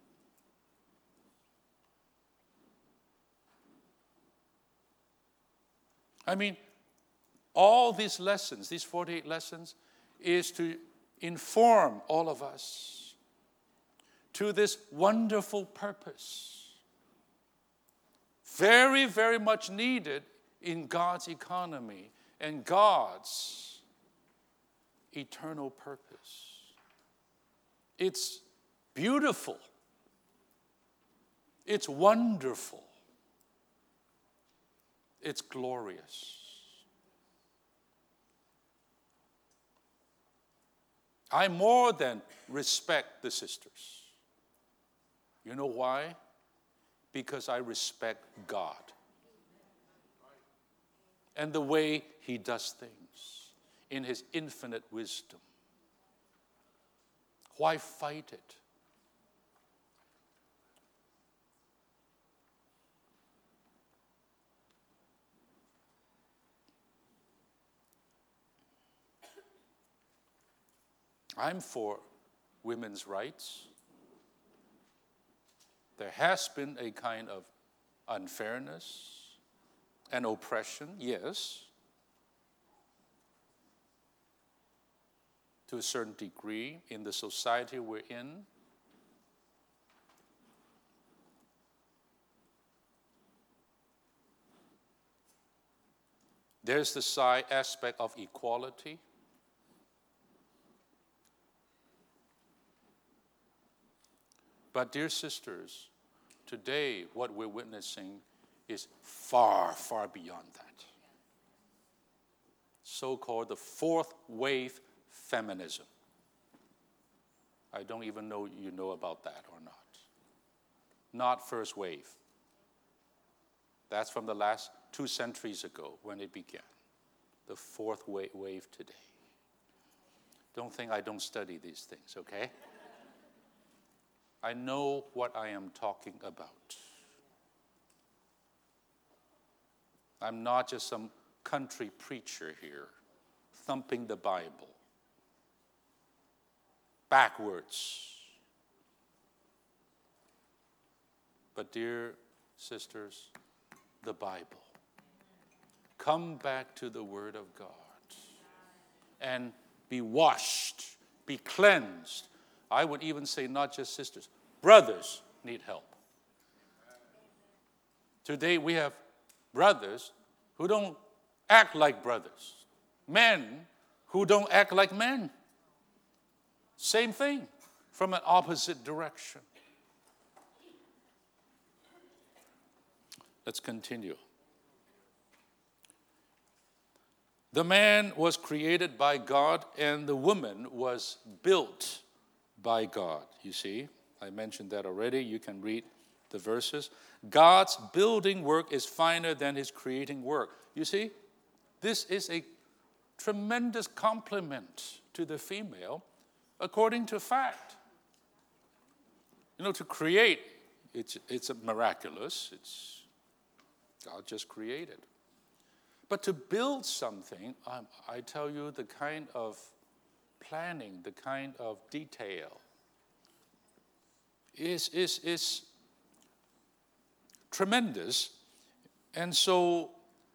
I mean, all these lessons, these 48 lessons, is to inform all of us to this wonderful purpose. Very, very much needed in God's economy, and God's eternal purpose. It's beautiful. It's wonderful. It's glorious. I more than respect the sisters. You know why? Because I respect God and the way He does things in His infinite wisdom. Why fight it? I'm for women's rights. There has been a kind of unfairness and oppression, yes, to a certain degree in the society we're in. There's the side aspect of equality. But dear sisters, today what we're witnessing is far, far beyond that. So-called the fourth wave feminism. I don't even know you know about that or not. Not first wave. That's from the last 2 centuries ago when it began. The fourth wave today. Don't think I don't study these things, okay? I know what I am talking about. I'm not just some country preacher here, thumping the Bible backwards. But dear sisters, the Bible. Come back to the Word of God and be washed, be cleansed. I would even say not just sisters, brothers need help. Today we have brothers who don't act like brothers, men who don't act like men. Same thing, from an opposite direction. Let's continue. The man was created by God and the woman was built by God. You see, I mentioned that already. You can read the verses. God's building work is finer than His creating work. You see, this is a tremendous compliment to the female according to fact. You know, to create, it's miraculous. It's God just created. But to build something, I tell you, the kind of planning, the kind of detail is tremendous. And so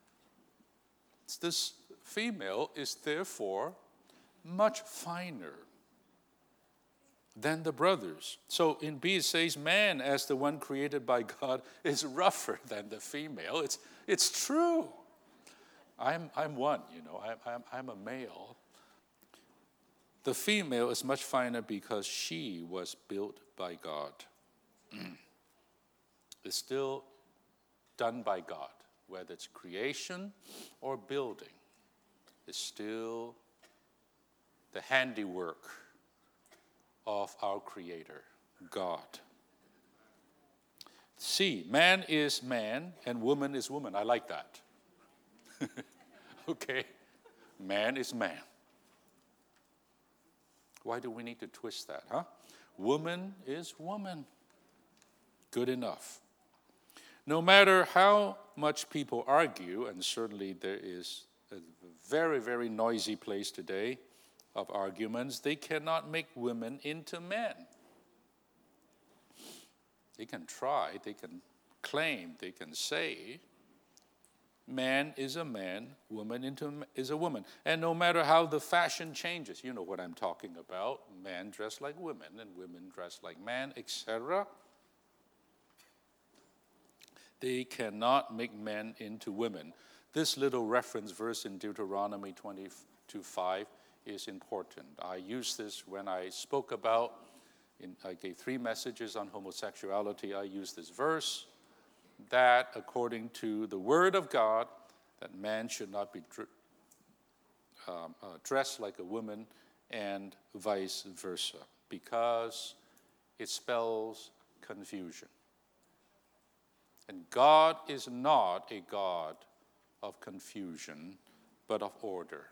this female is therefore much finer than the brothers. So in B it says, man as the one created by God is rougher than the female. It's true. I'm one, you know, I'm a male. The female is much finer because she was built by God. It's still done by God, whether it's creation or building. It's still the handiwork of our Creator, God. C, man is man and woman is woman. I like that. Okay, man is man. Why do we need to twist that, huh? Woman is woman. Good enough. No matter how much people argue, and certainly there is a very, very noisy place today of arguments, they cannot make women into men. They can try, they can claim, they can say, man is a man, woman is a woman. And no matter how the fashion changes, you know what I'm talking about, men dress like women and women dress like men, etc. They cannot make men into women. this little reference verse in Deuteronomy 22:5 is important. I used this when I spoke about, I gave 3 messages on homosexuality. I used this verse that according to the Word of God, that man should not be dressed like a woman and vice versa, because it spells confusion. And God is not a God of confusion, but of order.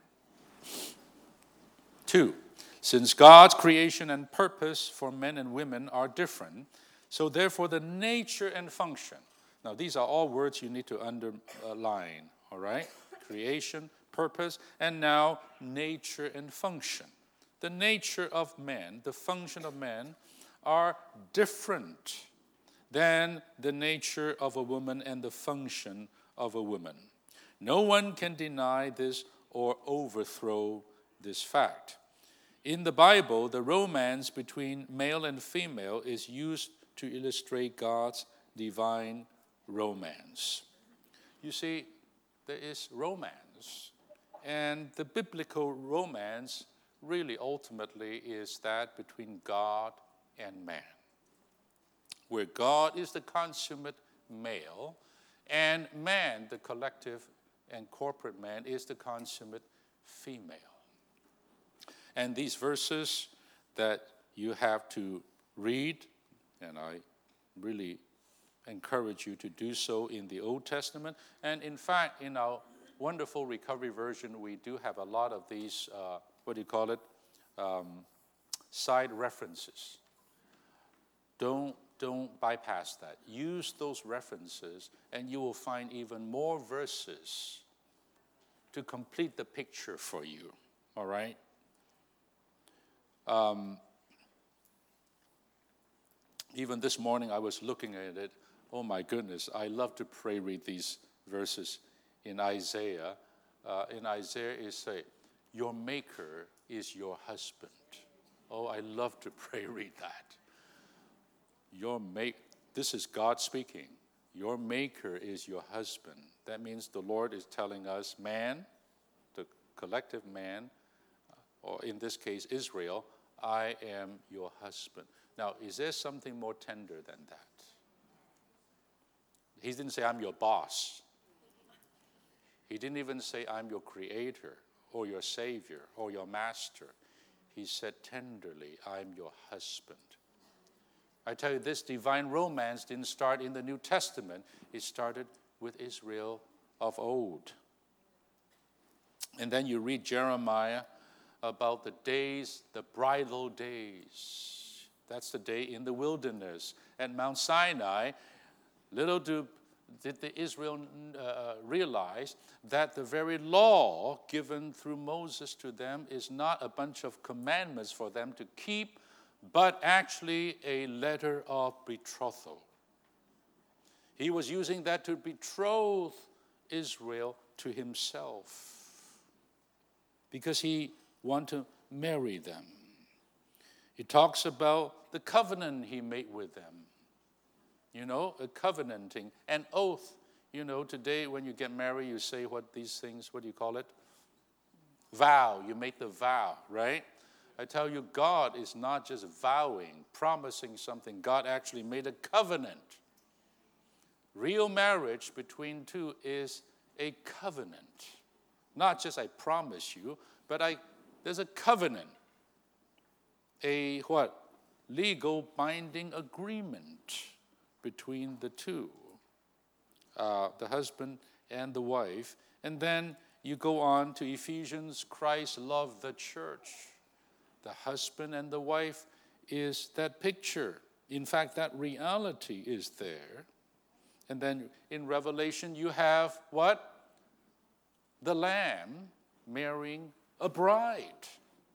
2, since God's creation and purpose for men and women are different, so therefore the nature and function. Now these are all words you need to underline, all right? Creation, purpose, and now nature and function. The nature of man, the function of man, are different than the nature of a woman and the function of a woman. No one can deny this or overthrow this fact. In the Bible, the romance between male and female is used to illustrate God's divine romance. You see, there is romance, and the biblical romance really ultimately is that between God and man, where God is the consummate male, and man, the collective and corporate man, is the consummate female. And these verses that you have to read, and I really encourage you to do so in the Old Testament. And in fact, in our wonderful recovery version, we do have a lot of these, side references. Don't bypass that. Use those references, and you will find even more verses to complete the picture for you, all right? Even this morning I was looking at it. Oh my goodness, I love to pray read these verses in Isaiah. In Isaiah it says, your maker is your husband. Oh, I love to pray read that. This is God speaking. Your maker is your husband. That means the Lord is telling us, man, the collective man, or in this case Israel, I am your husband. Now, is there something more tender than that? He didn't say, I'm your boss. He didn't even say, I'm your creator or your savior or your master. He said tenderly, I'm your husband. I tell you, this divine romance didn't start in the New Testament. It started with Israel of old. And then you read Jeremiah about the days, the bridal days. That's the day in the wilderness. At Mount Sinai, little did the Israel realize that the very law given through Moses to them is not a bunch of commandments for them to keep, but actually a letter of betrothal. He was using that to betroth Israel to himself because he wanted to marry them. He talks about the covenant he made with them. You know, a covenanting, an oath. You know, today when you get married, you say what do you call it? Vow. You make the vow, right? I tell you, God is not just vowing, promising something. God actually made a covenant. Real marriage between two is a covenant. Not just I promise you, but there's a covenant. A what? Legal binding agreement between the two, the husband and the wife. And then you go on to Ephesians, Christ loved the church. The husband and the wife is that picture. In fact, that reality is there. And then in Revelation, you have what? The Lamb marrying a bride.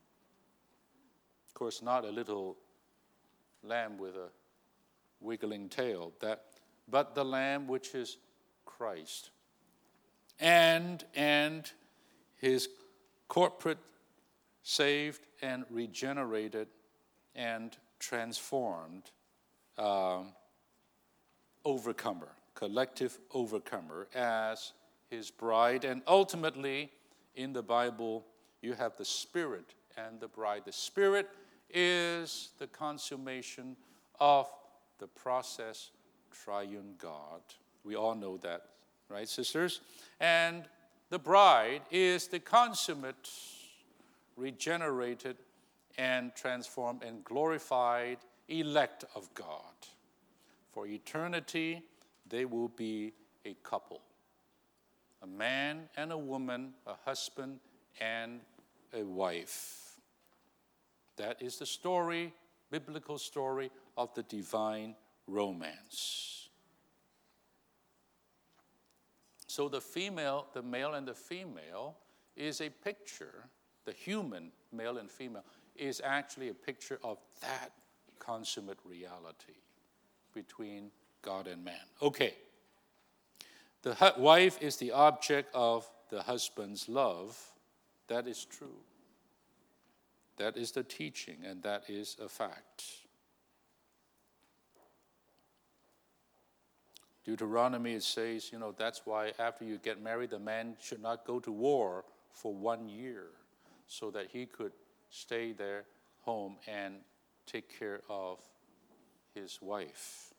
Of course, not a little lamb with a wiggling tail, but the Lamb which is Christ. And his corporate saved and regenerated and transformed overcomer, collective overcomer as his bride. And ultimately, in the Bible, you have the Spirit and the bride. The Spirit is the consummation of the process triune God. We all know that, right, sisters? And the bride is the consummate, regenerated, and transformed and glorified elect of God. For eternity, they will be a couple. A man and a woman, a husband and a wife. That is the story, biblical story of the divine romance. So the male and the female is a picture, the human male and female is actually a picture of that consummate reality between God and man. Okay. The wife is the object of the husband's love. That is true. That is the teaching, and that is a fact. Deuteronomy, it says, that's why after you get married, the man should not go to war for 1 year so that he could stay there home and take care of his wife.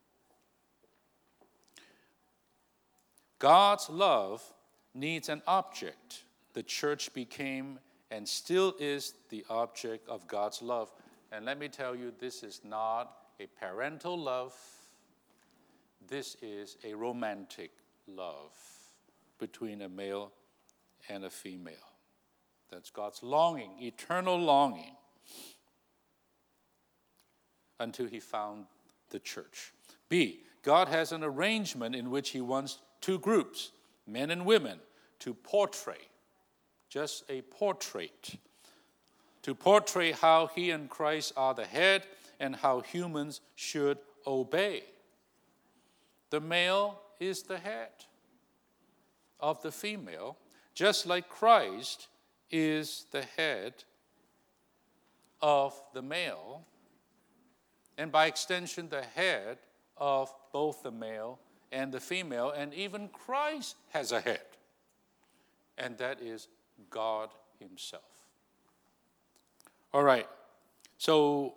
God's love needs an object. The church became and still is the object of God's love. And let me tell you, this is not a parental love. This is a romantic love between a male and a female. That's God's longing, eternal longing, until he found the church. B, God has an arrangement in which he wants two groups, men and women, to portray, just a portrait, to portray how he and Christ are the head and how humans should obey. The male is the head of the female, just like Christ is the head of the male, and by extension, the head of both the male and the female, and even Christ has a head, and that is God himself. All right, so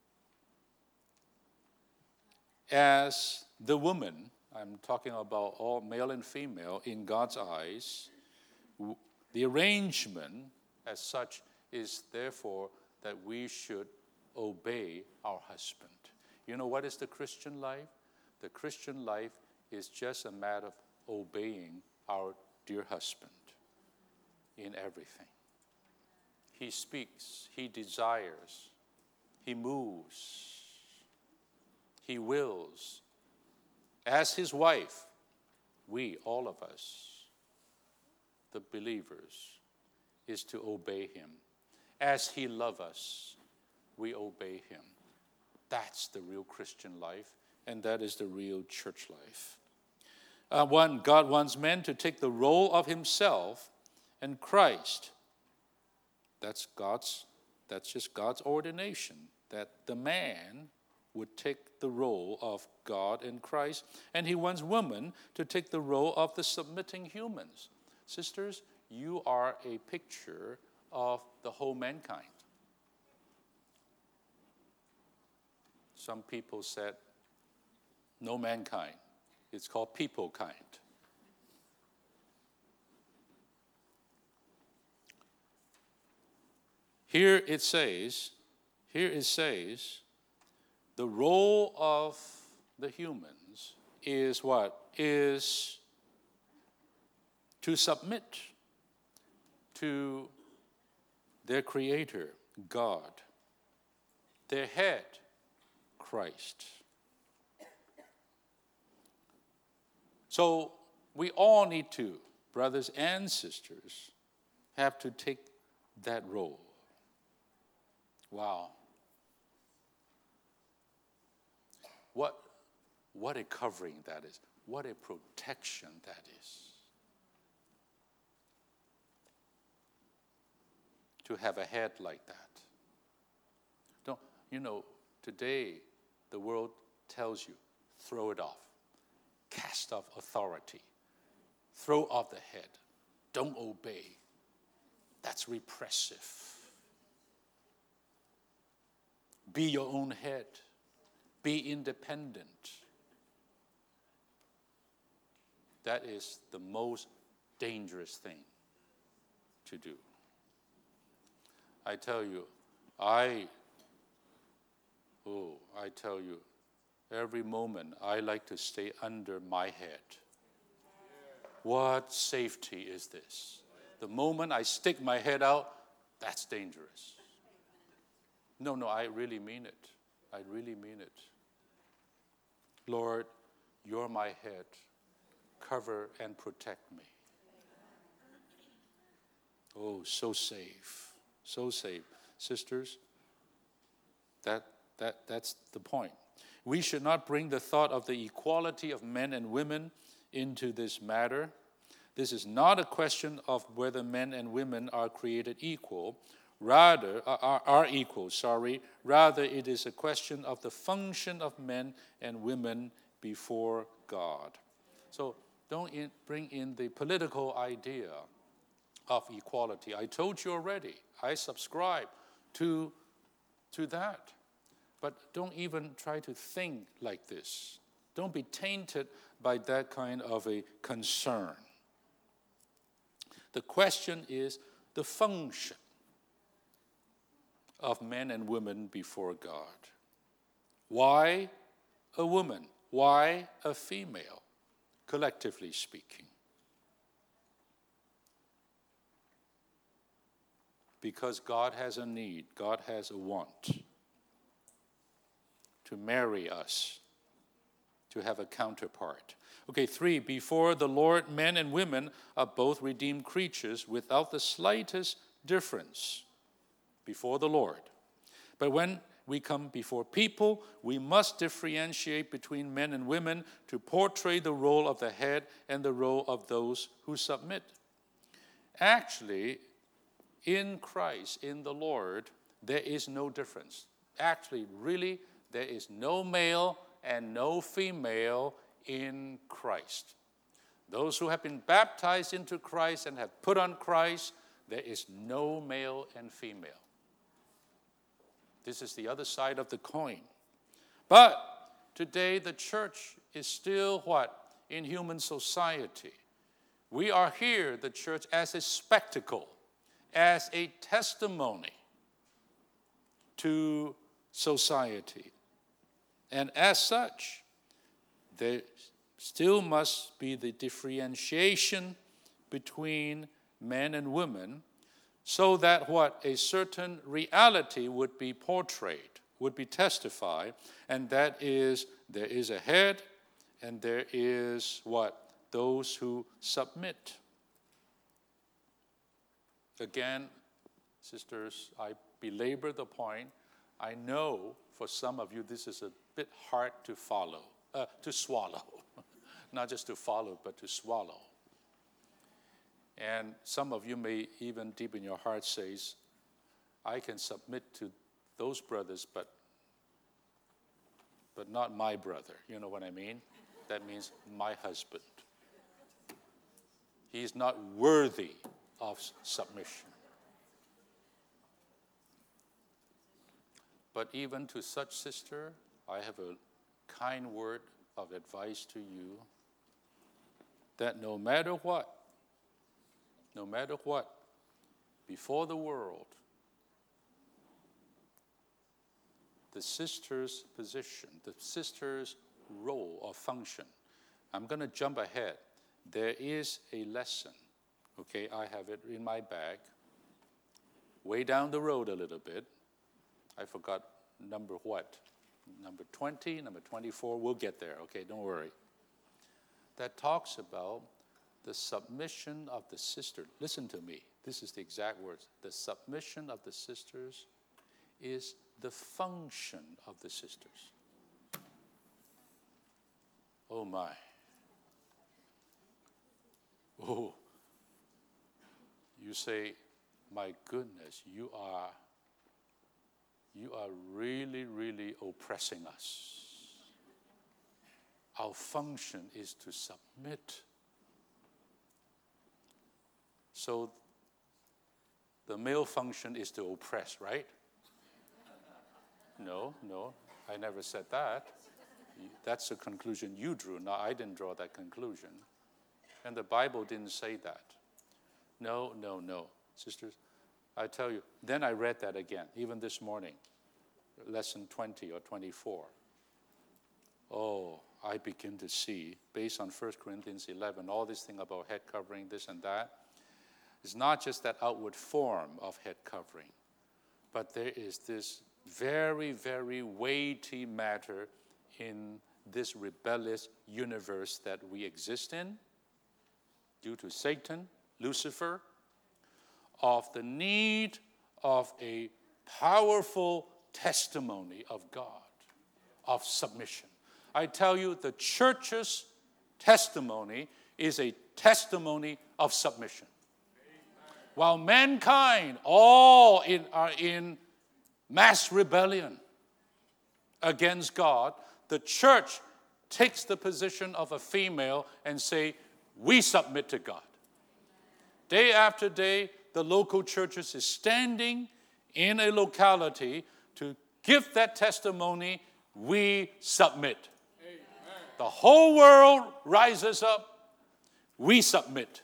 as the woman, I'm talking about all male and female, in God's eyes, the arrangement as such is therefore that we should obey our husband. You know what is the Christian life? The Christian life is just a matter of obeying our dear husband in everything. He speaks, he desires, he moves, he wills. As his wife, we, all of us, the believers, is to obey him. As he loves us, we obey him. That's the real Christian life, and that is the real church life. God wants men to take the role of himself and Christ. That's just God's ordination, that the man would take the role of God and Christ, and he wants women to take the role of the submitting humans. Sisters, you are a picture of the whole mankind. Some people said, no mankind. It's called people kind. Here it says, the role of the humans is what? Is to submit to their Creator, God, their head, Christ. So we all need to, brothers and sisters, have to take that role. Wow. What a covering that is. What a protection that is. To have a head like that. Today the world tells you, throw it off. Cast off authority. throw off the head. Don't obey. That's repressive. Be your own head. Be independent. That is the most dangerous thing to do. I tell you, every moment I like to stay under my head. What safety is this? The moment I stick my head out, that's dangerous. No, I really mean it. I really mean it. Lord, you're my head. Cover and protect me. Oh, so safe. So safe. Sisters, that's the point. We should not bring the thought of the equality of men and women into this matter. This is not a question of whether men and women are created equal. Rather, it is a question of the function of men and women before God. So don't bring in the political idea of equality. I told you already, I subscribe to that. But don't even try to think like this. Don't be tainted by that kind of a concern. The question is the function of men and women before God. Why a woman? Why a female, collectively speaking? Because God has a need, God has a want to marry us, to have a counterpart. Okay, 3, before the Lord, men and women are both redeemed creatures without the slightest difference before the Lord. But when we come before people, we must differentiate between men and women to portray the role of the head and the role of those who submit. Actually, in Christ, in the Lord, there is no difference. Actually, really, there is no male and no female in Christ. Those who have been baptized into Christ and have put on Christ, there is no male and female. This is the other side of the coin. But today the church is still what? In human society. We are here, the church, as a spectacle, as a testimony to society. And as such, there still must be the differentiation between men and women so that what? A certain reality would be portrayed, would be testified, and that is there is a head and there is what? Those who submit. Again, sisters, I belabor the point. I know for some of you this is a bit hard to swallow. Not just to follow, but to swallow. And some of you may even deep in your heart says, I can submit to those brothers, but not my brother. You know what I mean? That means my husband. He is not worthy of submission. But even to such sister, I have a kind word of advice to you that no matter what, before the world, the sister's position, the sister's role or function, I'm going to jump ahead. There is a lesson. Okay, I have it in my bag. Way down the road a little bit. I forgot number what? Number 20, number 24. We'll get there, okay, don't worry. That talks about the submission of the sister. Listen to me. This is the exact words. The submission of the sisters is the function of the sisters. Oh my. Oh. You say, my goodness, you are really, really oppressing us. Our function is to submit. So the male function is to oppress, right? No, I never said that. That's the conclusion you drew. No, I didn't draw that conclusion. And the Bible didn't say that. No. Sisters, I tell you, then I read that again, even this morning, lesson 20 or 24. Oh, I begin to see, based on 1 Corinthians 11, all this thing about head covering, this and that. It's not just that outward form of head covering, but there is this very, very weighty matter in this rebellious universe that we exist in, due to Satan, Lucifer, of the need of a powerful testimony of God, of submission. I tell you, the church's testimony is a testimony of submission. While mankind all are in mass rebellion against God, the church takes the position of a female and say, we submit to God. Day after day, the local churches is standing in a locality to give that testimony, we submit. Amen. The whole world rises up, we submit.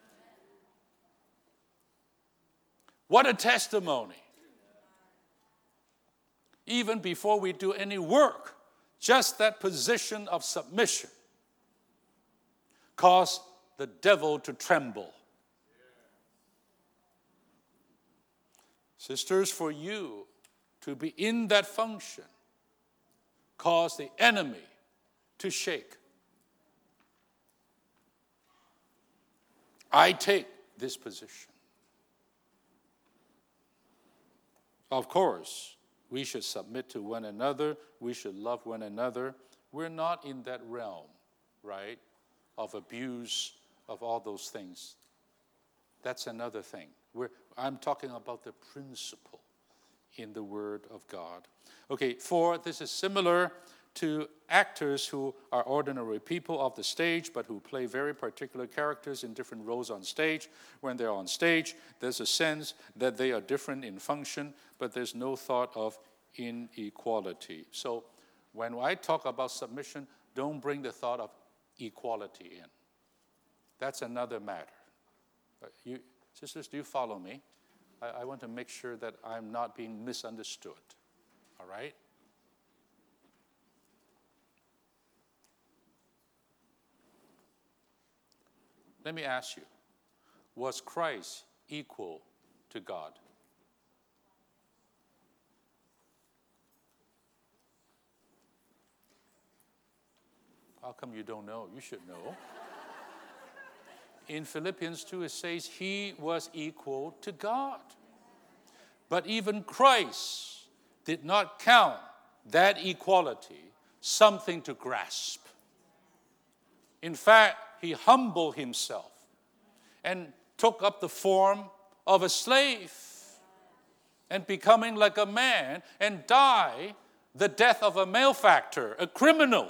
What a testimony. Even before we do any work, just that position of submission caused the devil to tremble. Sisters, for you to be in that function caused the enemy to shake. I take this position. Of course, we should submit to one another. We should love one another. We're not in that realm, right, of abuse, of all those things. That's another thing. I'm talking about the principle in the Word of God. Okay, 4, this is similar to actors who are ordinary people of the stage, but who play very particular characters in different roles on stage. When they're on stage, there's a sense that they are different in function, but there's no thought of inequality. So when I talk about submission, don't bring the thought of equality in. That's another matter. Sisters, do you follow me? I want to make sure that I'm not being misunderstood. All right? Let me ask you, was Christ equal to God? How come you don't know? You should know. In Philippians 2, it says he was equal to God. But even Christ did not count that equality something to grasp. In fact, he humbled himself and took up the form of a slave and becoming like a man and die the death of a malefactor, a criminal,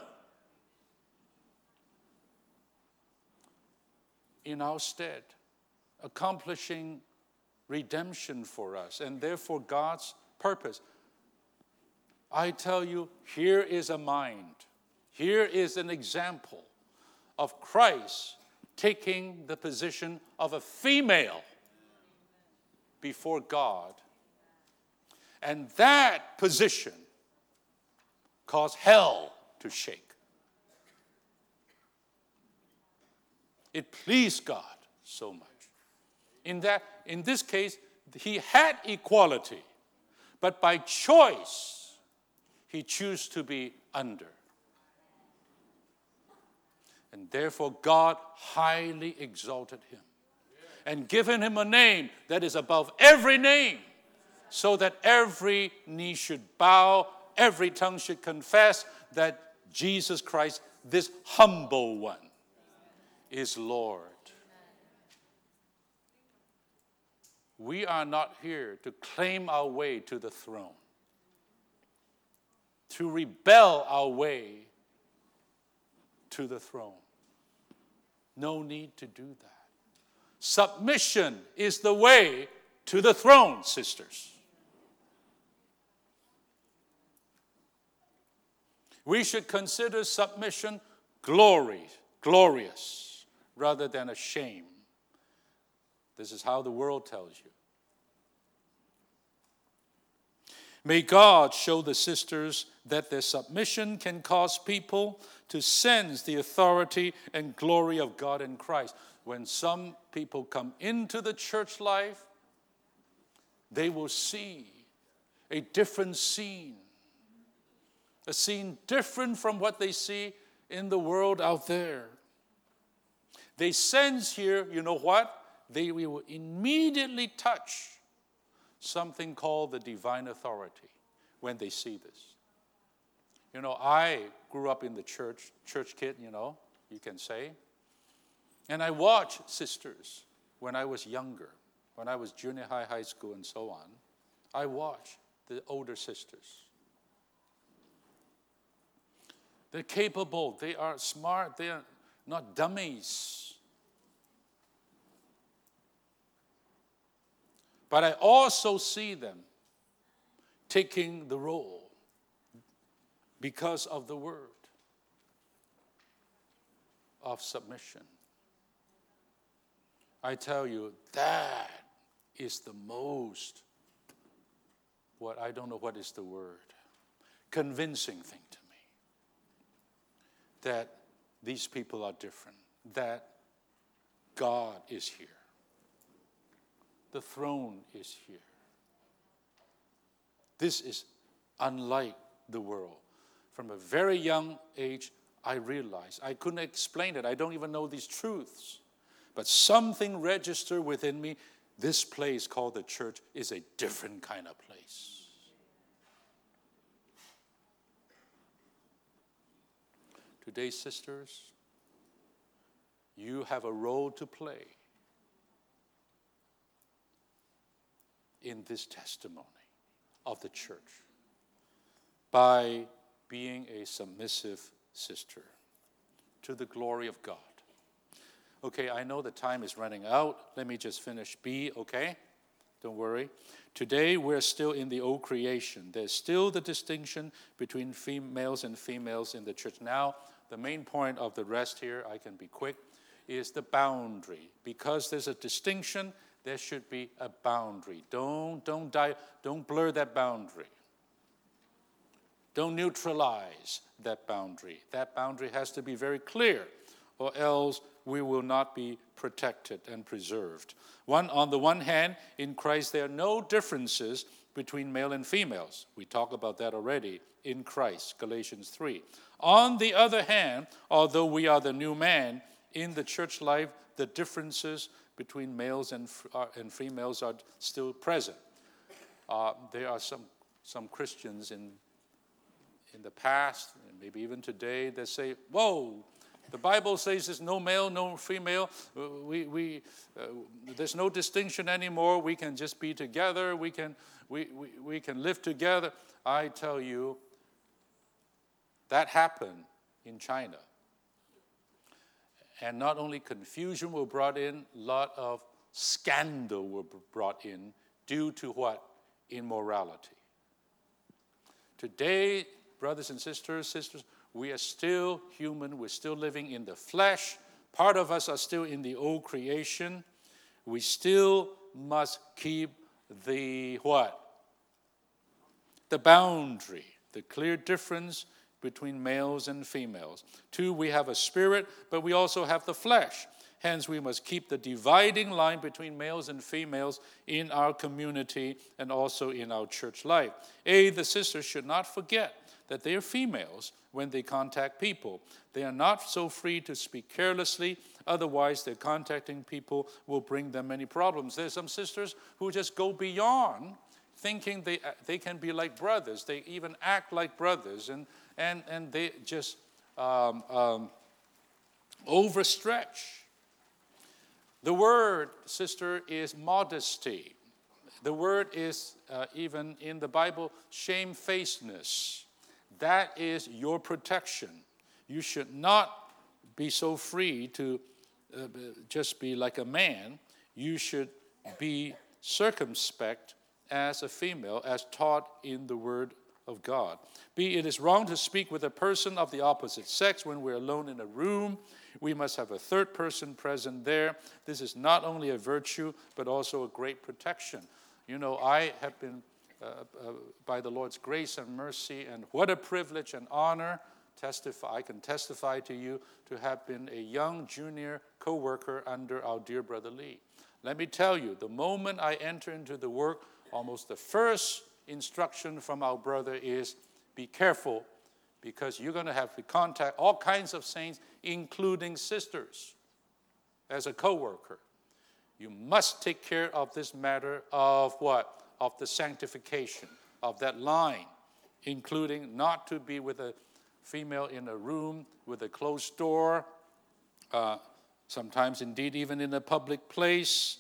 in our stead, accomplishing redemption for us, and therefore God's purpose. I tell you, here is a mind, here is an example of Christ taking the position of a female before God. And that position caused hell to shake. It pleased God so much. In this case, he had equality, but by choice, he chose to be under. And therefore, God highly exalted him and given him a name that is above every name, so that every knee should bow, every tongue should confess that Jesus Christ, this humble one, is Lord. We are not here to claim our way to the throne, to rebel our way to the throne. No need to do that. Submission is the way to the throne, sisters. We should consider submission glorious, rather than a shame. This is how the world tells you. May God show the sisters that their submission can cause people to sense the authority and glory of God in Christ. When some people come into the church life, they will see a different scene. A scene different from what they see in the world out there. They sense here, you know what? They will immediately touch something called the divine authority when they see this. You know, I grew up in the church kid, you can say. And I watched sisters when I was younger, when I was junior high, high school, and so on. I watched the older sisters. They're capable, they are smart, they are not dummies. But I also see them taking the role because of the word of submission. I tell you, that is the most, I don't know what is the word, convincing thing to me. That these people are different, that God is here. The throne is here. This is unlike the world. From a very young age, I realized I couldn't explain it. I don't even know these truths. But something registered within me. This place called the church is a different kind of place. Today, sisters, you have a role to play in this testimony of the church by being a submissive sister to the glory of God. Okay, I know the time is running out. Let me just finish B, okay? Don't worry. Today, we're still in the old creation. There's still the distinction between males and females in the church. Now, the main point of the rest here, I can be quick, is the boundary. Because there's a distinction, there should be a boundary. Don't blur that boundary. Don't neutralize that boundary. That boundary has to be very clear, or else we will not be protected and preserved. On the one hand, in Christ there are no differences between male and females. We talked about that already in Christ, Galatians 3. On the other hand, although we are the new man, in the church life, the differences between males and females are still present. There are some Christians in the past, and maybe even today, that say, whoa, the Bible says there's no male, no female. There's no distinction anymore. We can just be together. We can live together. I tell you, that happened in China. And not only confusion was brought in, a lot of scandal were brought in due to what? Immorality. Today, brothers and sisters, we are still human. We're still living in the flesh. Part of us are still in the old creation. We still must keep the what? The boundary, the clear difference between males and females. 2, we have a spirit, but we also have the flesh. Hence, we must keep the dividing line between males and females in our community and also in our church life. The sisters should not forget that they are females when they contact people. They are not so free to speak carelessly, otherwise their contacting people will bring them many problems. There's some sisters who just go beyond thinking they can be like brothers. They even act like brothers, and they just overstretch. The word, sister, is modesty. The word is, even in the Bible, shamefacedness. That is your protection. You should not be so free to just be like a man. you should be circumspect as a female, as taught in the Word of God. B, it is wrong to speak with a person of the opposite sex when we're alone in a room. We must have a third person present there. This is not only a virtue, but also a great protection. You know, I have been, by the Lord's grace and mercy, and what a privilege and honor, I can testify to you to have been a young junior co-worker under our dear brother Lee. Let me tell you, the moment I enter into the work, almost the first instruction from our brother is, be careful, because you're going to have to contact all kinds of saints, including sisters, as a co-worker. You must take care of this matter of what? Of the sanctification, of that line, including not to be with a female in a room with a closed door, sometimes indeed even in a public place.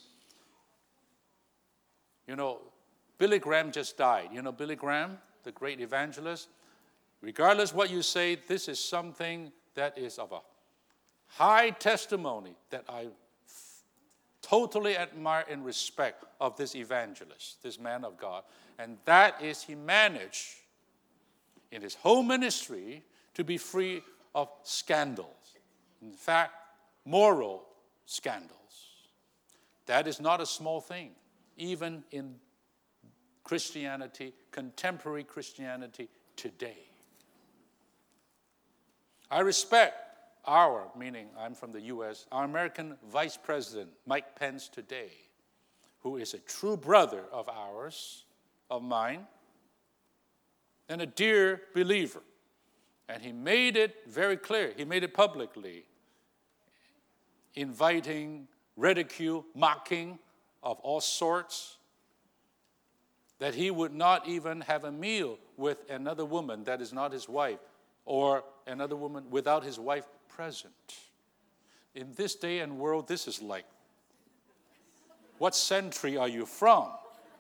You know, Billy Graham just died. You know Billy Graham, the great evangelist? Regardless what you say, this is something that is of a high testimony that I totally admire and respect of this evangelist, this man of God. And that is he managed in his whole ministry to be free of scandals. In fact, moral scandals. That is not a small thing, even in Christianity, contemporary Christianity today. I respect meaning I'm from the U.S., our American Vice President, Mike Pence today, who is a true brother of ours, of mine, and a dear believer. And he made it very clear, he made it publicly, inviting ridicule, mocking of all sorts, that he would not even have a meal with another woman that is not his wife, or another woman without his wife present. In this day and world, this is like, what century are you from?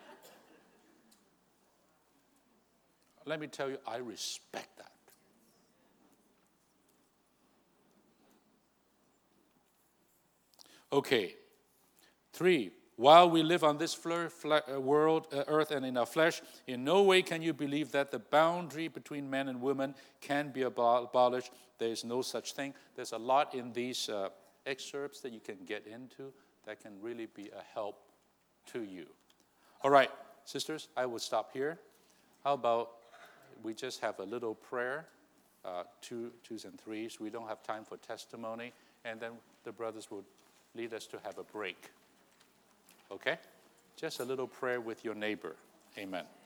Let me tell you, I respect that. Okay. 3, while we live on this world, earth, and in our flesh, in no way can you believe that the boundary between men and women can be abolished. There is no such thing. There's a lot in these excerpts that you can get into that can really be a help to you. All right, sisters, I will stop here. How about we just have a little prayer, 2s and 3s. We don't have time for testimony, and then the brothers will lead us to have a break. Okay? Just a little prayer with your neighbor. Amen.